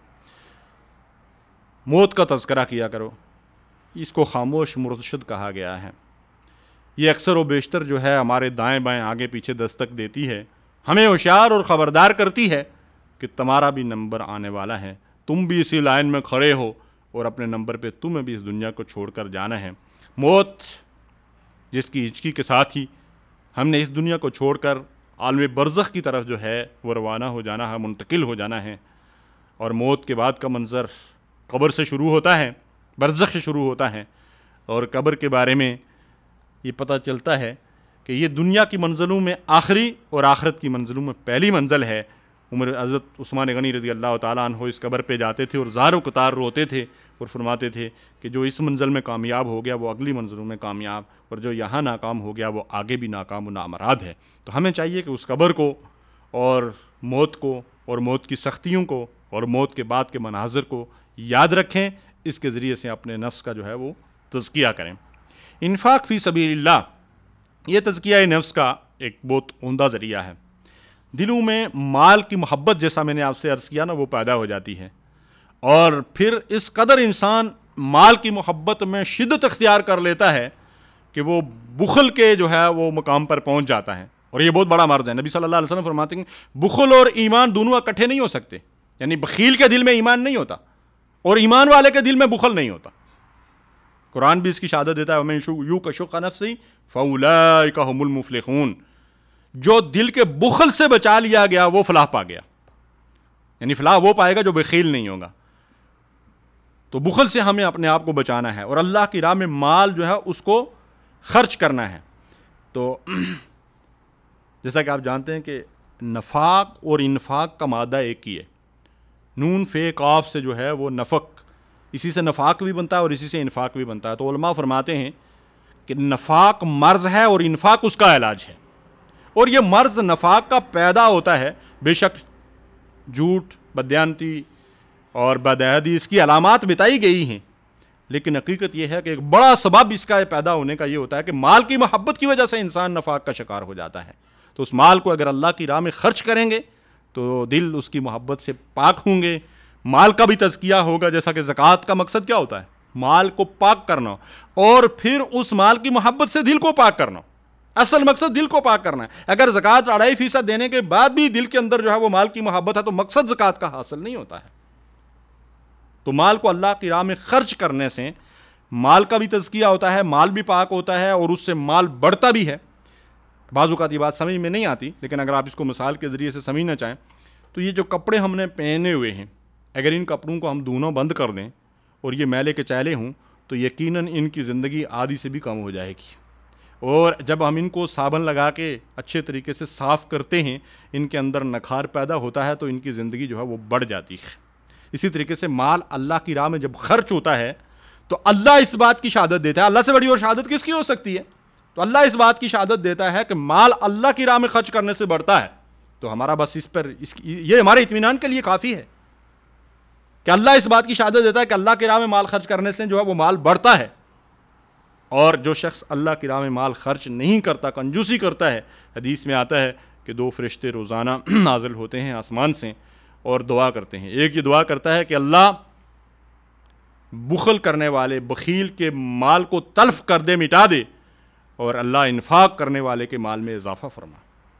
A: موت کا تذکرہ کیا کرو۔ اس کو خاموش مرشد کہا گیا ہے۔ یہ اکثر و بیشتر جو ہے ہمارے دائیں بائیں آگے پیچھے دستک دیتی ہے، ہمیں ہوشیار اور خبردار کرتی ہے کہ تمہارا بھی نمبر آنے والا ہے، تم بھی اسی لائن میں کھڑے ہو، اور اپنے نمبر پہ تمہیں بھی اس دنیا کو چھوڑ کر جانا ہے۔ موت جس کی ہچکی کے ساتھ ہی ہم نے اس دنیا کو چھوڑ کر عالم برزخ کی طرف جو ہے وہ روانہ ہو جانا ہے، منتقل ہو جانا ہے۔ اور موت کے بعد کا منظر قبر سے شروع ہوتا ہے، برزخ سے شروع ہوتا ہے، اور قبر کے بارے میں یہ پتہ چلتا ہے کہ یہ دنیا کی منزلوں میں آخری اور آخرت کی منزلوں میں پہلی منزل ہے۔ عمر حضرت عثمان غنی رضی اللہ تعالیٰ عنہ اس قبر پہ جاتے تھے اور زار و قطار روتے تھے اور فرماتے تھے کہ جو اس منزل میں کامیاب ہو گیا وہ اگلی منزلوں میں کامیاب، اور جو یہاں ناکام ہو گیا وہ آگے بھی ناکام و نامراد ہے۔ تو ہمیں چاہیے کہ اس قبر کو اور موت کو اور موت کی سختیوں کو اور موت کے بعد کے مناظر کو یاد رکھیں، اس کے ذریعے سے اپنے نفس کا جو ہے وہ تزکیہ کریں۔ انفاق فی سبیل اللہ یہ تزکیہ نفس کا ایک بہت عمدہ ذریعہ ہے۔ دلوں میں مال کی محبت، جیسا میں نے آپ سے عرض کیا نا، وہ پیدا ہو جاتی ہے، اور پھر اس قدر انسان مال کی محبت میں شدت اختیار کر لیتا ہے کہ وہ بخل کے جو ہے وہ مقام پر پہنچ جاتا ہے، اور یہ بہت بڑا مرض ہے۔ نبی صلی اللہ علیہ وسلم فرماتے ہیں بخل اور ایمان دونوں اکٹھے نہیں ہو سکتے، یعنی بخیل کے دل میں ایمان نہیں ہوتا اور ایمان والے کے دل میں بخل نہیں ہوتا۔ قرآن بھی اس کی شہادت دیتا ہے وَمَن یوق شح نفسہ فَأُولَٰئِکَ هُمُ الْمُفْلِحُونَ، جو دل کے بخل سے بچا لیا گیا وہ فلاح پا گیا، یعنی فلاح وہ پائے گا جو بخیل نہیں ہوگا۔ تو بخل سے ہمیں اپنے آپ کو بچانا ہے، اور اللہ کی راہ میں مال جو ہے اس کو خرچ کرنا ہے۔ تو جیسا کہ آپ جانتے ہیں کہ نفاق اور انفاق کا مادہ ایک ہی ہے، نون فے قاف سے جو ہے وہ نفق، اسی سے نفاق بھی بنتا ہے اور اسی سے انفاق بھی بنتا ہے۔ تو علماء فرماتے ہیں کہ نفاق مرض ہے اور انفاق اس کا علاج ہے، اور یہ مرض نفاق کا پیدا ہوتا ہے۔ بے شک جھوٹ، بدیانتی اور بدعہدی اس کی علامات بتائی گئی ہیں، لیکن حقیقت یہ ہے کہ ایک بڑا سبب اس کا پیدا ہونے کا یہ ہوتا ہے کہ مال کی محبت کی وجہ سے انسان نفاق کا شکار ہو جاتا ہے۔ تو اس مال کو اگر اللہ کی راہ میں خرچ کریں گے تو دل اس کی محبت سے پاک ہوں گے، مال کا بھی تزکیہ ہوگا، جیسا کہ زکوٰۃ کا مقصد کیا ہوتا ہے؟ مال کو پاک کرنا، اور پھر اس مال کی محبت سے دل کو پاک کرنا۔ اصل مقصد دل کو پاک کرنا ہے۔ اگر زکوٰۃ اڑائی فیصد دینے کے بعد بھی دل کے اندر جو ہے وہ مال کی محبت ہے تو مقصد زکوٰۃ کا حاصل نہیں ہوتا ہے۔ تو مال کو اللہ کی راہ میں خرچ کرنے سے مال کا بھی تزکیہ ہوتا ہے، مال بھی پاک ہوتا ہے، اور اس سے مال بڑھتا بھی ہے۔ بعض اوقات یہ بات سمجھ میں نہیں آتی، لیکن اگر آپ اس کو مثال کے ذریعے سے سمجھنا چاہیں تو یہ جو کپڑے ہم نے پہنے ہوئے ہیں، اگر ان کپڑوں کو ہم دھونا بند کر دیں اور یہ میلے کے چیلے ہوں تو یقیناً ان کی زندگی آدھی سے بھی کم ہو جائے گی، اور جب ہم ان کو صابن لگا کے اچھے طریقے سے صاف کرتے ہیں، ان کے اندر نکھار پیدا ہوتا ہے تو ان کی زندگی جو ہے وہ بڑھ جاتی ہے۔ اسی طریقے سے مال اللہ کی راہ میں جب خرچ ہوتا ہے تو اللہ اس بات کی شہادت دیتا ہے، اللہ سے بڑی اور شہادت کس کی ہو سکتی ہے؟ تو اللہ اس بات کی شہادت دیتا ہے کہ مال اللہ کی راہ میں خرچ کرنے سے بڑھتا ہے۔ تو ہمارا بس اس پر اس یہ ہمارے اطمینان کے لیے کافی ہے کہ اللہ اس بات کی شہادت دیتا ہے کہ اللہ کی راہ میں مال خرچ کرنے سے جو ہے وہ مال بڑھتا ہے، اور جو شخص اللہ کی راہ میں مال خرچ نہیں کرتا، کنجوسی کرتا ہے، حدیث میں آتا ہے کہ دو فرشتے روزانہ نازل ہوتے ہیں آسمان سے اور دعا کرتے ہیں۔ ایک یہ دعا کرتا ہے کہ اللہ بخل کرنے والے بخیل کے مال کو تلف کر دے، مٹا دے، اور اللہ انفاق کرنے والے کے مال میں اضافہ فرما۔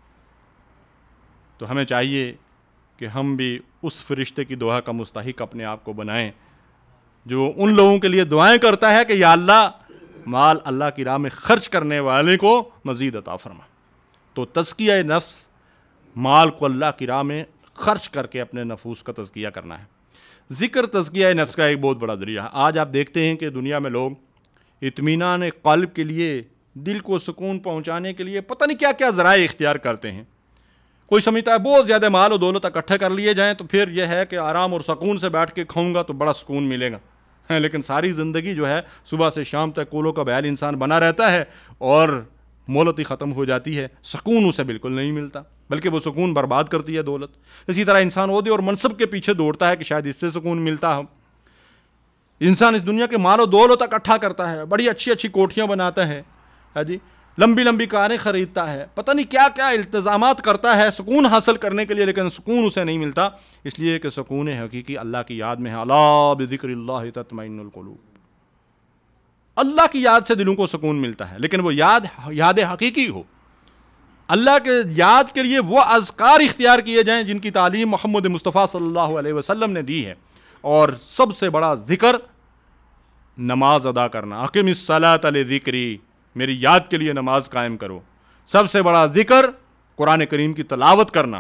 A: تو ہمیں چاہیے کہ ہم بھی اس فرشتے کی دعا کا مستحق اپنے آپ کو بنائیں جو ان لوگوں کے لیے دعائیں کرتا ہے کہ یا اللہ مال اللہ کی راہ میں خرچ کرنے والے کو مزید عطا فرما۔ تو تزکیہ نفس مال کو اللہ کی راہ میں خرچ کر کے اپنے نفوس کا تزکیہ کرنا ہے۔ ذکر تزکیہ نفس کا ایک بہت بڑا ذریعہ ہے۔ آج آپ دیکھتے ہیں کہ دنیا میں لوگ اطمینان قلب کے لیے، دل کو سکون پہنچانے کے لیے پتہ نہیں کیا کیا ذرائع اختیار کرتے ہیں۔ کوئی سمجھتا ہے بہت زیادہ مال و دولت اکٹھے کر لیے جائیں تو پھر یہ ہے کہ آرام اور سکون سے بیٹھ کے کھاؤں گا تو بڑا سکون ملے گا، لیکن ساری زندگی جو ہے صبح سے شام تک کولوں کا بیل انسان بنا رہتا ہے اور مولت ہی ختم ہو جاتی ہے، سکون اسے بالکل نہیں ملتا، بلکہ وہ سکون برباد کرتی ہے دولت۔ اسی طرح انسان عہدے اور منصب کے پیچھے دوڑتا ہے کہ شاید اس سے سکون ملتا ہو۔ انسان اس دنیا کے مال و دولت اکٹھا کرتا ہے، بڑی اچھی اچھی کوٹھیاں بناتا ہے، ہاں جی، لمبی لمبی کاریں خریدتا ہے، پتہ نہیں کیا کیا التزامات کرتا ہے سکون حاصل کرنے کے لیے، لیکن سکون اسے نہیں ملتا، اس لیے کہ سکون حقیقی اللہ کی یاد میں ہے۔ الا بذکر اللہ تطمئن القلوب، اللہ کی یاد سے دلوں کو سکون ملتا ہے، لیکن وہ یاد یاد حقیقی ہو۔ اللہ کے یاد کے لیے وہ اذکار اختیار کیے جائیں جن کی تعلیم محمد مصطفیٰ صلی اللہ علیہ وسلم نے دی ہے، اور سب سے بڑا ذکر نماز ادا کرنا۔ اقم الصلاۃ لذکری، میری یاد کے لیے نماز قائم کرو۔ سب سے بڑا ذکر قرآن کریم کی تلاوت کرنا،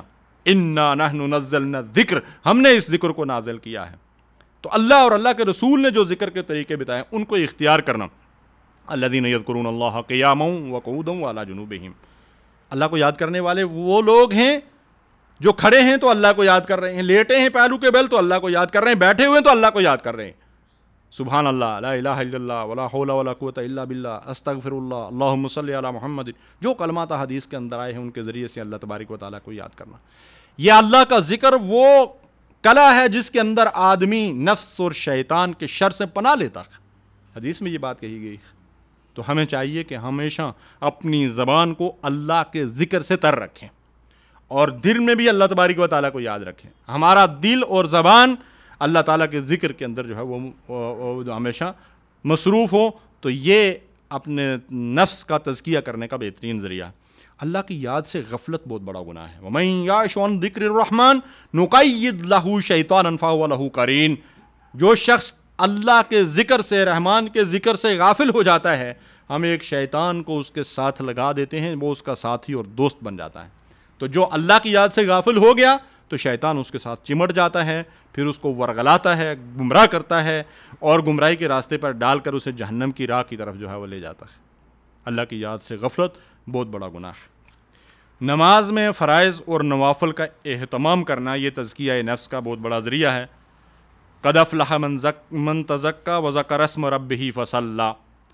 A: انا نحن نزلنا الذکر، ہم نے اس ذکر کو نازل کیا ہے۔ تو اللہ اور اللہ کے رسول نے جو ذکر کے طریقے بتائے ان کو اختیار کرنا۔ الذین یذکرون اللہ قیاما وقعودا وعلی جنوبہم، اللہ کو یاد کرنے والے وہ لوگ ہیں جو کھڑے ہیں تو اللہ کو یاد کر رہے ہیں، لیٹے ہیں پہلو کے بل تو اللہ کو یاد کر رہے ہیں، بیٹھے ہوئے ہیں تو اللہ کو یاد کر رہے ہیں۔ سبحان اللہ، لا الہ الا اللہ، ولا حول ولا قوۃ الا باللہ، استغفر اللہ، اللہم صلی علی محمد، جو کلمات حدیث کے اندر آئے ہیں ان کے ذریعے سے اللہ تبارک و تعالیٰ کو یاد کرنا۔ یہ اللہ کا ذکر وہ کلا ہے جس کے اندر آدمی نفس اور شیطان کے شر سے پناہ لیتا ہے، حدیث میں یہ بات کہی گئی۔ تو ہمیں چاہیے کہ ہمیشہ اپنی زبان کو اللہ کے ذکر سے تر رکھیں اور دل میں بھی اللہ تبارک و تعالیٰ کو یاد رکھیں۔ ہمارا دل اور زبان اللہ تعالیٰ کے ذکر کے اندر جو ہے وہ ہمیشہ مصروف ہو، تو یہ اپنے نفس کا تزکیہ کرنے کا بہترین ذریعہ۔ اللہ کی یاد سے غفلت بہت بڑا گناہ ہے۔ وَمَن يَعْشُ عَن ذِكْرِ الرَّحْمَنِ نُقَيِّضْ لَهُ شَيْطَانًا فَهُوَ لَهُ قَرِينٌ، جو شخص اللہ کے ذکر سے، رحمان کے ذکر سے غافل ہو جاتا ہے، ہم ایک شیطان کو اس کے ساتھ لگا دیتے ہیں، وہ اس کا ساتھی اور دوست بن جاتا ہے۔ تو جو اللہ کی یاد سے غافل ہو گیا تو شیطان اس کے ساتھ چمٹ جاتا ہے، پھر اس کو ورغلاتا ہے، گمراہ کرتا ہے اور گمراہی کے راستے پر ڈال کر اسے جہنم کی راہ کی طرف جو ہے وہ لے جاتا ہے۔ اللہ کی یاد سے غفلت بہت بڑا گناہ ہے۔ نماز میں فرائض اور نوافل کا اہتمام کرنا یہ تزکیہ نفس کا بہت بڑا ذریعہ ہے۔ قد افلح من زک من تزکا وذکر اسم ربہ فصلی،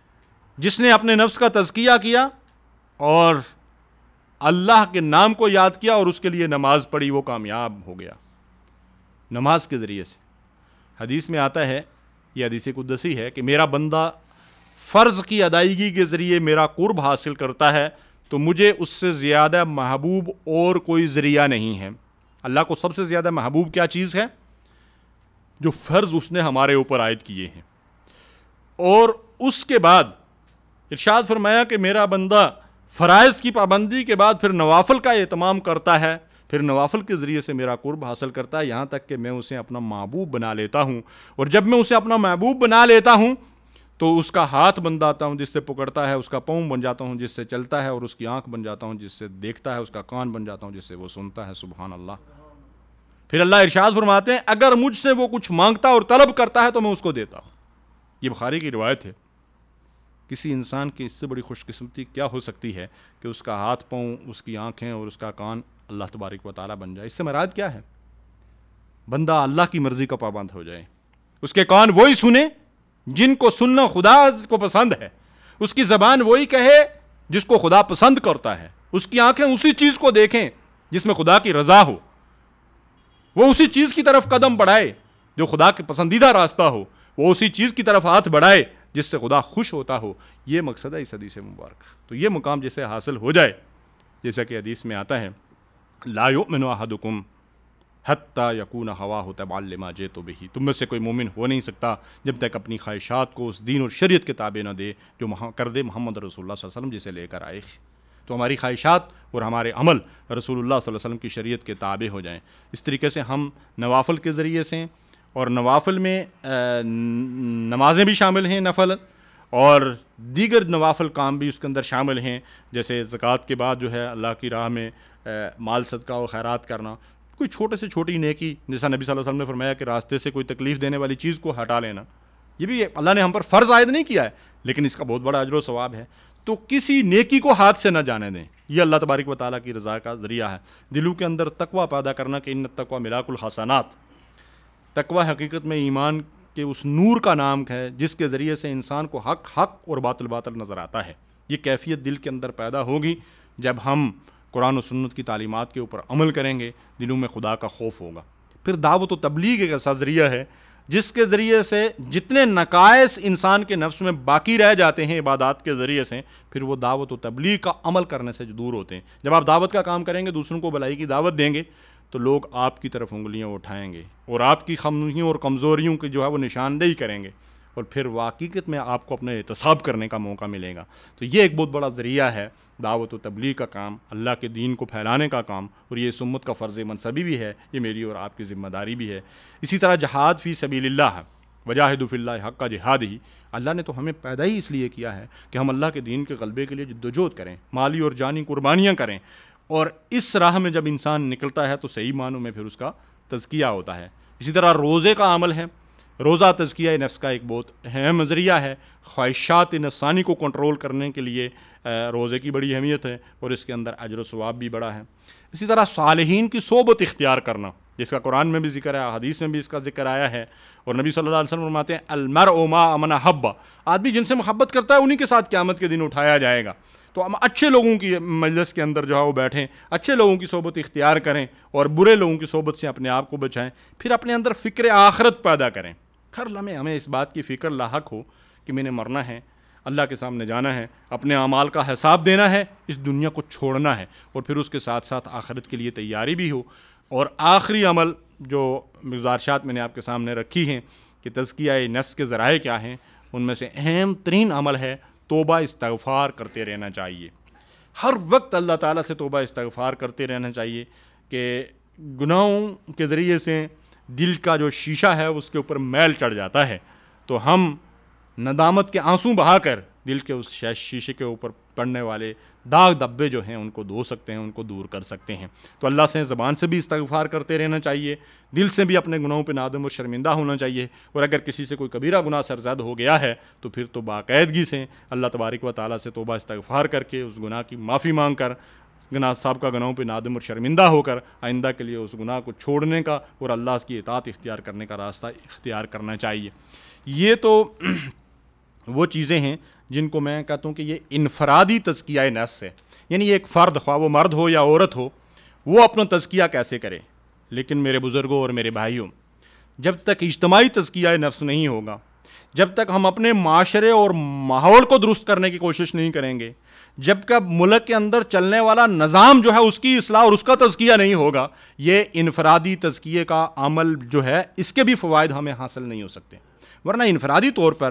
A: جس نے اپنے نفس کا تزکیہ کیا اور اللہ کے نام کو یاد کیا اور اس کے لیے نماز پڑھی، وہ کامیاب ہو گیا نماز کے ذریعے سے۔ حدیث میں آتا ہے، یہ حدیث قدسی ہے، کہ میرا بندہ فرض کی ادائیگی کے ذریعے میرا قرب حاصل کرتا ہے تو مجھے اس سے زیادہ محبوب اور کوئی ذریعہ نہیں ہے۔ اللہ کو سب سے زیادہ محبوب کیا چیز ہے؟ جو فرض اس نے ہمارے اوپر عائد کیے ہیں۔ اور اس کے بعد ارشاد فرمایا کہ میرا بندہ فرائض کی پابندی کے بعد پھر نوافل کا اہتمام کرتا ہے، پھر نوافل کے ذریعے سے میرا قرب حاصل کرتا ہے، یہاں تک کہ میں اسے اپنا محبوب بنا لیتا ہوں۔ اور جب میں اسے اپنا محبوب بنا لیتا ہوں تو اس کا ہاتھ بن جاتا ہوں جس سے پکڑتا ہے، اس کا پاؤں بن جاتا ہوں جس سے چلتا ہے، اور اس کی آنکھ بن جاتا ہوں جس سے دیکھتا ہے، اس کا کان بن جاتا ہوں جس سے وہ سنتا ہے۔ سبحان اللہ۔ پھر اللہ ارشاد فرماتے ہیں اگر مجھ سے وہ کچھ مانگتا اور طلب کرتا ہے تو میں اس کو دیتا ہوں۔ یہ بخاری کی روایت ہے۔ کسی انسان کی اس سے بڑی خوش قسمتی کیا ہو سکتی ہے کہ اس کا ہاتھ پاؤں، اس کی آنکھیں اور اس کا کان اللہ تبارک و تعالیٰ بن جائے۔ اس سے مراد کیا ہے؟ بندہ اللہ کی مرضی کا پابند ہو جائے، اس کے کان وہی سنے جن کو سننا خدا کو پسند ہے، اس کی زبان وہی کہے جس کو خدا پسند کرتا ہے، اس کی آنکھیں اسی چیز کو دیکھیں جس میں خدا کی رضا ہو، وہ اسی چیز کی طرف قدم بڑھائے جو خدا کے پسندیدہ راستہ ہو، وہ اسی چیز کی طرف ہاتھ بڑھائے جس سے خدا خوش ہوتا ہو۔ یہ مقصد ہے اس حدیث مبارک۔ تو یہ مقام جسے حاصل ہو جائے، جیسا کہ حدیث میں آتا ہے لا یؤمن احدکم حتی یکون ہواہ تبعا لما جئت بہ، تم میں سے کوئی مومن ہو نہیں سکتا جب تک اپنی خواہشات کو اس دین اور شریعت کے تابع نہ دے جو کر دے محمد رسول اللہ صلی اللہ علیہ وسلم جسے لے کر آئے۔ تو ہماری خواہشات اور ہمارے عمل رسول اللہ صلی اللہ علیہ وسلم کی شریعت کے تابع ہو جائیں۔ اس طریقے سے ہم نوافل کے ذریعے سے، اور نوافل میں نمازیں بھی شامل ہیں نفل، اور دیگر نوافل کام بھی اس کے اندر شامل ہیں، جیسے زکوٰۃ کے بعد جو ہے اللہ کی راہ میں مال صدقہ و خیرات کرنا، کوئی چھوٹے سے چھوٹی نیکی، جیسا نبی صلی اللہ علیہ وسلم نے فرمایا کہ راستے سے کوئی تکلیف دینے والی چیز کو ہٹا لینا، یہ بھی اللہ نے ہم پر فرض عائد نہیں کیا ہے لیکن اس کا بہت بڑا اجر و ثواب ہے۔ تو کسی نیکی کو ہاتھ سے نہ جانے دیں، یہ اللہ تبارک و تعالیٰ کی رضا کا ذریعہ ہے۔ دلوں کے اندر تقویٰ پیدا کرنا کہ ان التقویٰ ملاک الحسنات، تقویٰ حقیقت میں ایمان کے اس نور کا نام ہے جس کے ذریعے سے انسان کو حق حق اور باطل باطل نظر آتا ہے۔ یہ کیفیت دل کے اندر پیدا ہوگی جب ہم قرآن و سنت کی تعلیمات کے اوپر عمل کریں گے، دلوں میں خدا کا خوف ہوگا۔ پھر دعوت و تبلیغ ایک ایسا ذریعہ ہے جس کے ذریعے سے جتنے نقائص انسان کے نفس میں باقی رہ جاتے ہیں عبادات کے ذریعے سے، پھر وہ دعوت و تبلیغ کا عمل کرنے سے دور ہوتے ہیں۔ جب آپ دعوت کا کام کریں گے، دوسروں کو بھلائی کی دعوت دیں گے، تو لوگ آپ کی طرف انگلیاں اٹھائیں گے اور آپ کی خامیوں اور کمزوریوں کی جو ہے وہ نشاندہی کریں گے، اور پھر واقعیت میں آپ کو اپنے احتساب کرنے کا موقع ملے گا۔ تو یہ ایک بہت بڑا ذریعہ ہے دعوت و تبلیغ کا کام، اللہ کے دین کو پھیلانے کا کام، اور یہ اس امت کا فرض منصبی بھی ہے، یہ میری اور آپ کی ذمہ داری بھی ہے۔ اسی طرح جہاد فی سبیل اللہ ہے، وجاہدوا فی اللہ حق جہادہ، اللہ نے تو ہمیں پیدا ہی اس لیے کیا ہے کہ ہم اللہ کے دین کے غلبے کے لیے جدوجہد کریں، مالی اور جانی قربانیاں کریں، اور اس راہ میں جب انسان نکلتا ہے تو صحیح معنوں میں پھر اس کا تزکیہ ہوتا ہے۔ اسی طرح روزے کا عمل ہے، روزہ تزکیہ نفس کا ایک بہت اہم ذریعہ ہے۔ خواہشات نفسانی کو کنٹرول کرنے کے لیے روزے کی بڑی اہمیت ہے اور اس کے اندر اجر و ثواب بھی بڑا ہے۔ اسی طرح صالحین کی صحبت اختیار کرنا، جس کا قرآن میں بھی ذکر ہے، حدیث میں بھی اس کا ذکر آیا ہے، اور نبی صلی اللہ علیہ وسلم فرماتے ہیں المرء مع من احب، آدمی جن سے محبت کرتا ہے انہی کے ساتھ قیامت کے دن اٹھایا جائے گا۔ تو ہم اچھے لوگوں کی مجلس کے اندر جو ہے وہ بیٹھیں، اچھے لوگوں کی صحبت اختیار کریں اور برے لوگوں کی صحبت سے اپنے آپ کو بچائیں۔ پھر اپنے اندر فکر آخرت پیدا کریں، ہر لمحے ہمیں اس بات کی فکر لاحق ہو کہ میں نے مرنا ہے، اللہ کے سامنے جانا ہے، اپنے اعمال کا حساب دینا ہے، اس دنیا کو چھوڑنا ہے، اور پھر اس کے ساتھ ساتھ آخرت کے لیے تیاری بھی ہو۔ اور آخری عمل جو گزارشات میں نے آپ کے سامنے رکھی ہیں کہ تزکیہ نفس کے ذرائع کیا ہیں، ان میں سے اہم ترین عمل ہے توبہ استغفار کرتے رہنا چاہیے۔ ہر وقت اللہ تعالیٰ سے توبہ استغفار کرتے رہنا چاہیے کہ گناہوں کے ذریعے سے دل کا جو شیشہ ہے اس کے اوپر میل چڑھ جاتا ہے، تو ہم ندامت کے آنسو بہا کر دل کے اس شیشے کے اوپر پڑنے والے داغ دبے جو ہیں ان کو دھو سکتے ہیں، ان کو دور کر سکتے ہیں۔ تو اللہ سے زبان سے بھی استغفار کرتے رہنا چاہیے، دل سے بھی اپنے گناہوں پہ نادم و شرمندہ ہونا چاہیے، اور اگر کسی سے کوئی کبیرہ گناہ سرزد ہو گیا ہے تو پھر تو باقاعدگی سے اللہ تبارک و تعالیٰ سے توبہ استغفار کر کے اس گناہ کی معافی مانگ کر، گناہ صاحب کا گناہوں پہ نادم اور شرمندہ ہو کر آئندہ کے لیے اس گناہ کو چھوڑنے کا اور اللہ کی اطاعت اختیار کرنے کا راستہ اختیار کرنا چاہیے۔ یہ تو وہ چیزیں ہیں جن کو میں کہتا ہوں کہ یہ انفرادی تزکیہ نفس ہے، یعنی ایک فرد، خواہ وہ مرد ہو یا عورت ہو، وہ اپنا تزکیہ کیسے کرے۔ لیکن میرے بزرگوں اور میرے بھائیوں، جب تک اجتماعی تزکیہ نفس نہیں ہوگا، جب تک ہم اپنے معاشرے اور ماحول کو درست کرنے کی کوشش نہیں کریں گے، جب کہ ملک کے اندر چلنے والا نظام جو ہے اس کی اصلاح اور اس کا تزکیہ نہیں ہوگا، یہ انفرادی تزکیے کا عمل جو ہے اس کے بھی فوائد ہمیں حاصل نہیں ہو سکتے۔ ورنہ انفرادی طور پر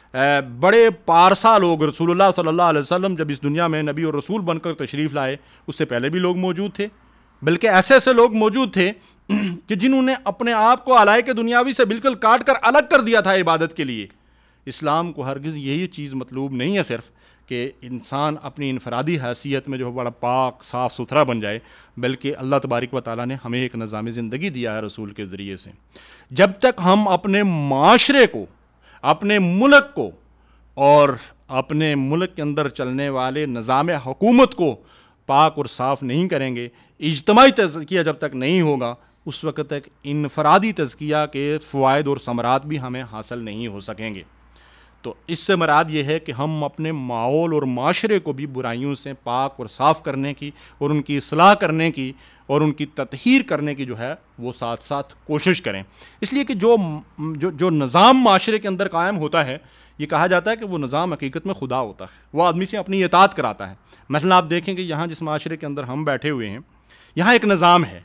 A: بڑے پارسا لوگ، رسول اللہ صلی اللہ علیہ وسلم جب اس دنیا میں نبی اور رسول بن کر تشریف لائے، اس سے پہلے بھی لوگ موجود تھے، بلکہ ایسے ایسے لوگ موجود تھے کہ جنہوں نے اپنے آپ کو علائق دنیاوی سے بالکل کاٹ کر الگ کر دیا تھا عبادت کے لیے۔ اسلام کو ہرگز یہی چیز مطلوب نہیں ہے صرف کہ انسان اپنی انفرادی حیثیت میں جو بڑا پاک صاف ستھرا بن جائے، بلکہ اللہ تبارک و تعالیٰ نے ہمیں ایک نظام زندگی دیا ہے رسول کے ذریعے سے۔ جب تک ہم اپنے معاشرے کو، اپنے ملک کو اور اپنے ملک کے اندر چلنے والے نظام حکومت کو پاک اور صاف نہیں کریں گے، اجتماعی تزکیہ جب تک نہیں ہوگا، اس وقت تک انفرادی تزکیہ کے فوائد اور ثمرات بھی ہمیں حاصل نہیں ہو سکیں گے۔ تو اس سے مراد یہ ہے کہ ہم اپنے ماحول اور معاشرے کو بھی برائیوں سے پاک اور صاف کرنے کی اور ان کی اصلاح کرنے کی اور ان کی تطہیر کرنے کی جو ہے وہ ساتھ ساتھ کوشش کریں۔ اس لیے کہ جو جو جو نظام معاشرے کے اندر قائم ہوتا ہے، یہ کہا جاتا ہے کہ وہ نظام حقیقت میں خدا ہوتا ہے، وہ آدمی سے اپنی اطاعت کراتا ہے۔ مثلا آپ دیکھیں کہ یہاں جس معاشرے کے اندر ہم بیٹھے ہوئے ہیں، یہاں ایک نظام ہے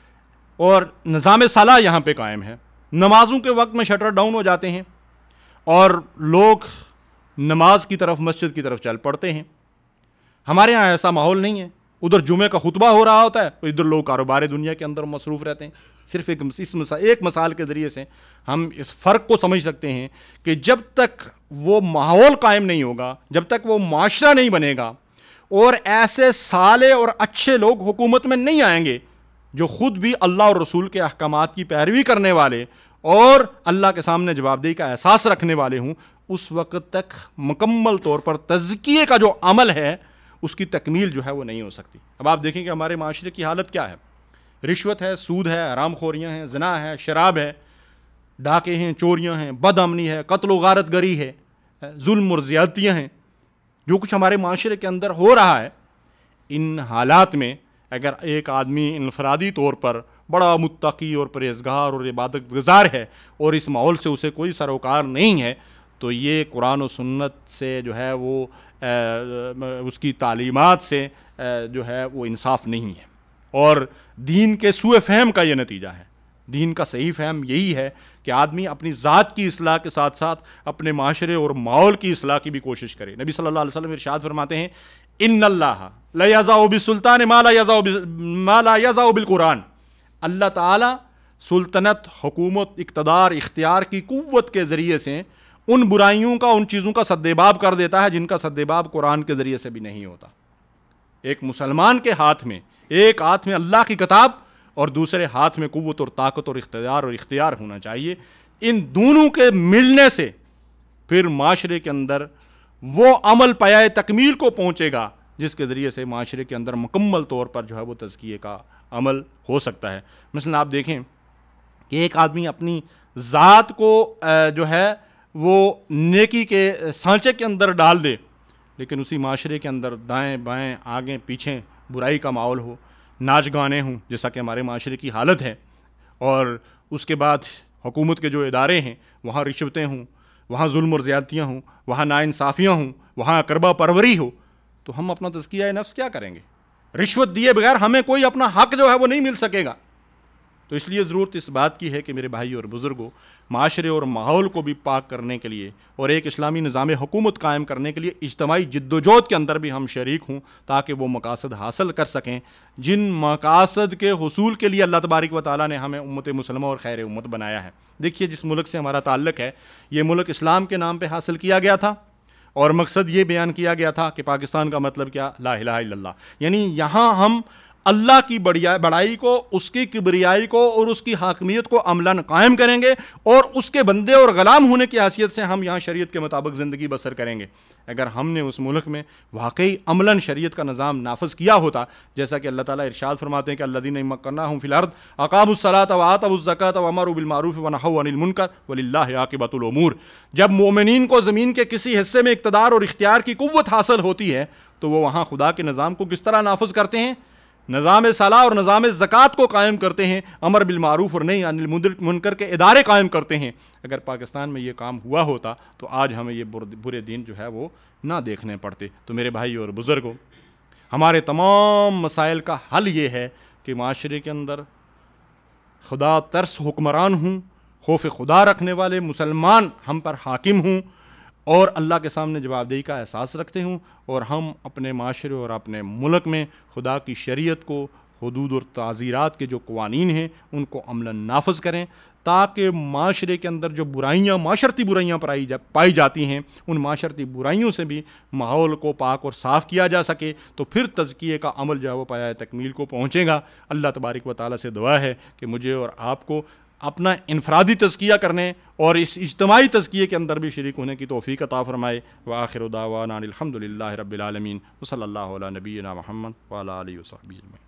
A: اور نظام صلاح یہاں پہ قائم ہے۔ نمازوں کے وقت میں شٹر ڈاؤن ہو جاتے ہیں اور لوگ نماز کی طرف، مسجد کی طرف چل پڑتے ہیں۔ ہمارے ہاں ایسا ماحول نہیں ہے، ادھر جمعے کا خطبہ ہو رہا ہوتا ہے اور ادھر لوگ کاروبار دنیا کے اندر مصروف رہتے ہیں۔ صرف ایک اس مثال ایک مثال کے ذریعے سے ہم اس فرق کو سمجھ سکتے ہیں کہ جب تک وہ ماحول قائم نہیں ہوگا، جب تک وہ معاشرہ نہیں بنے گا اور ایسے صالح اور اچھے لوگ حکومت میں نہیں آئیں گے جو خود بھی اللہ اور رسول کے احکامات کی پیروی کرنے والے اور اللہ کے سامنے جواب دہی کا احساس رکھنے والے ہوں، اس وقت تک مکمل طور پر تزکیے کا جو عمل ہے اس کی تکمیل جو ہے وہ نہیں ہو سکتی۔ اب آپ دیکھیں کہ ہمارے معاشرے کی حالت کیا ہے، رشوت ہے، سود ہے، حرام خوریاں ہیں، زنا ہے، شراب ہے، ڈاکے ہیں، چوریاں ہیں، بد امنی ہے، قتل و غارت گری ہے، ظلم اور زیادتیاں ہیں، جو کچھ ہمارے معاشرے کے اندر ہو رہا ہے۔ ان حالات میں اگر ایک آدمی انفرادی طور پر بڑا متقی اور پرہیزگار اور عبادت گزار ہے اور اس ماحول سے اسے کوئی سروکار نہیں ہے، تو یہ قرآن و سنت سے جو ہے وہ اس کی تعلیمات سے جو ہے وہ انصاف نہیں ہے، اور دین کے سوء فہم کا یہ نتیجہ ہے۔ دین کا صحیح فہم یہی ہے کہ آدمی اپنی ذات کی اصلاح کے ساتھ ساتھ اپنے معاشرے اور ماحول کی اصلاح کی بھی کوشش کرے۔ نبی صلی اللہ علیہ وسلم ارشاد فرماتے ہیں، ان اللہ لا یضع بالسلطان ما لا یضع ما لا یضع بالقرآن، اللہ تعالیٰ سلطنت، حکومت، اقتدار، اختیار کی قوت کے ذریعے سے ان برائیوں کا، ان چیزوں کا سدباب کر دیتا ہے جن کا سدباب قرآن کے ذریعے سے بھی نہیں ہوتا۔ ایک مسلمان کے ہاتھ میں، ایک ہاتھ میں اللہ کی کتاب اور دوسرے ہاتھ میں قوت اور طاقت اور اقتدار اور اختیار ہونا چاہیے. ان دونوں کے ملنے سے پھر معاشرے کے اندر وہ عمل پایۂ تکمیل کو پہنچے گا جس کے ذریعے سے معاشرے کے اندر مکمل طور پر جو ہے وہ تزکیے کا عمل ہو سکتا ہے. مثلا آپ دیکھیں کہ ایک آدمی اپنی ذات کو جو ہے وہ نیکی کے سانچے کے اندر ڈال دے، لیکن اسی معاشرے کے اندر دائیں بائیں آگے پیچھے برائی کا ماحول ہو، ناچ گانے ہوں جیسا کہ ہمارے معاشرے کی حالت ہے، اور اس کے بعد حکومت کے جو ادارے ہیں وہاں رشوتیں ہوں، وہاں ظلم اور زیادتیاں ہوں، وہاں ناانصافیاں ہوں، وہاں اقربا پروری ہو، تو ہم اپنا تزکیہ نفس کیا کریں گے؟ رشوت دیے بغیر ہمیں کوئی اپنا حق جو ہے وہ نہیں مل سکے گا. تو اس لیے ضرورت اس بات کی ہے کہ میرے بھائی اور بزرگوں، معاشرے اور ماحول کو بھی پاک کرنے کے لیے اور ایک اسلامی نظام حکومت قائم کرنے کے لیے اجتماعی جد و جہد کے اندر بھی ہم شریک ہوں تاکہ وہ مقاصد حاصل کر سکیں جن مقاصد کے حصول کے لیے اللہ تبارک و تعالیٰ نے ہمیں امت مسلمہ اور خیر امت بنایا ہے. دیکھیے جس ملک سے ہمارا تعلق ہے یہ ملک اسلام کے نام پہ حاصل کیا گیا تھا، اور مقصد یہ بیان کیا گیا تھا کہ پاکستان کا مطلب کیا؟ لا الہ الا اللہ. یعنی یہاں ہم اللہ کی بڑائی کو، اس کی کبریائی کو اور اس کی حاکمیت کو عملاً قائم کریں گے، اور اس کے بندے اور غلام ہونے کی حیثیت سے ہم یہاں شریعت کے مطابق زندگی بسر کریں گے. اگر ہم نے اس ملک میں واقعی عملاً شریعت کا نظام نافذ کیا ہوتا، جیسا کہ اللہ تعالیٰ ارشاد فرماتے ہیں کہ الذین مکناہم فی الارض اقاموا الصلاۃ وآتوا الزکاۃ وامروا بالمعروف ونہوا عن المنکر وللہ عاقبۃ الامور. جب مومنین کو زمین کے کسی حصے میں اقتدار اور اختیار کی قوت حاصل ہوتی ہے تو وہ وہاں خدا کے نظام کو کس طرح نافذ کرتے ہیں؟ نظام صلاح اور نظام زکوٰۃ کو قائم کرتے ہیں، امر بالمعروف اور نہی عن المنکر کے ادارے قائم کرتے ہیں. اگر پاکستان میں یہ کام ہوا ہوتا تو آج ہمیں یہ برے دن جو ہے وہ نہ دیکھنے پڑتے. تو میرے بھائی اور بزرگوں، ہمارے تمام مسائل کا حل یہ ہے کہ معاشرے کے اندر خدا ترس حکمران ہوں، خوف خدا رکھنے والے مسلمان ہم پر حاکم ہوں، اور اللہ کے سامنے جواب دہی کا احساس رکھتے ہوں، اور ہم اپنے معاشرے اور اپنے ملک میں خدا کی شریعت کو، حدود اور تعزیرات کے جو قوانین ہیں ان کو عملاً نافذ کریں، تاکہ معاشرے کے اندر جو برائیاں، معاشرتی برائیاں پائی جاتی ہیں، ان معاشرتی برائیوں سے بھی ماحول کو پاک اور صاف کیا جا سکے. تو پھر تزکیے کا عمل جو ہے وہ پایۂ تکمیل کو پہنچے گا. اللہ تبارک و تعالیٰ سے دعا ہے کہ مجھے اور آپ کو اپنا انفرادی تزکیہ کرنے اور اس اجتماعی تزکیے کے اندر بھی شریک ہونے کی توفیق عطا فرمائے. وآخر دعوانا الحمد للہ رب العالمین، وصلی اللہ علی نبینا محمد وعلی آلہ وصحبہ اجمعین.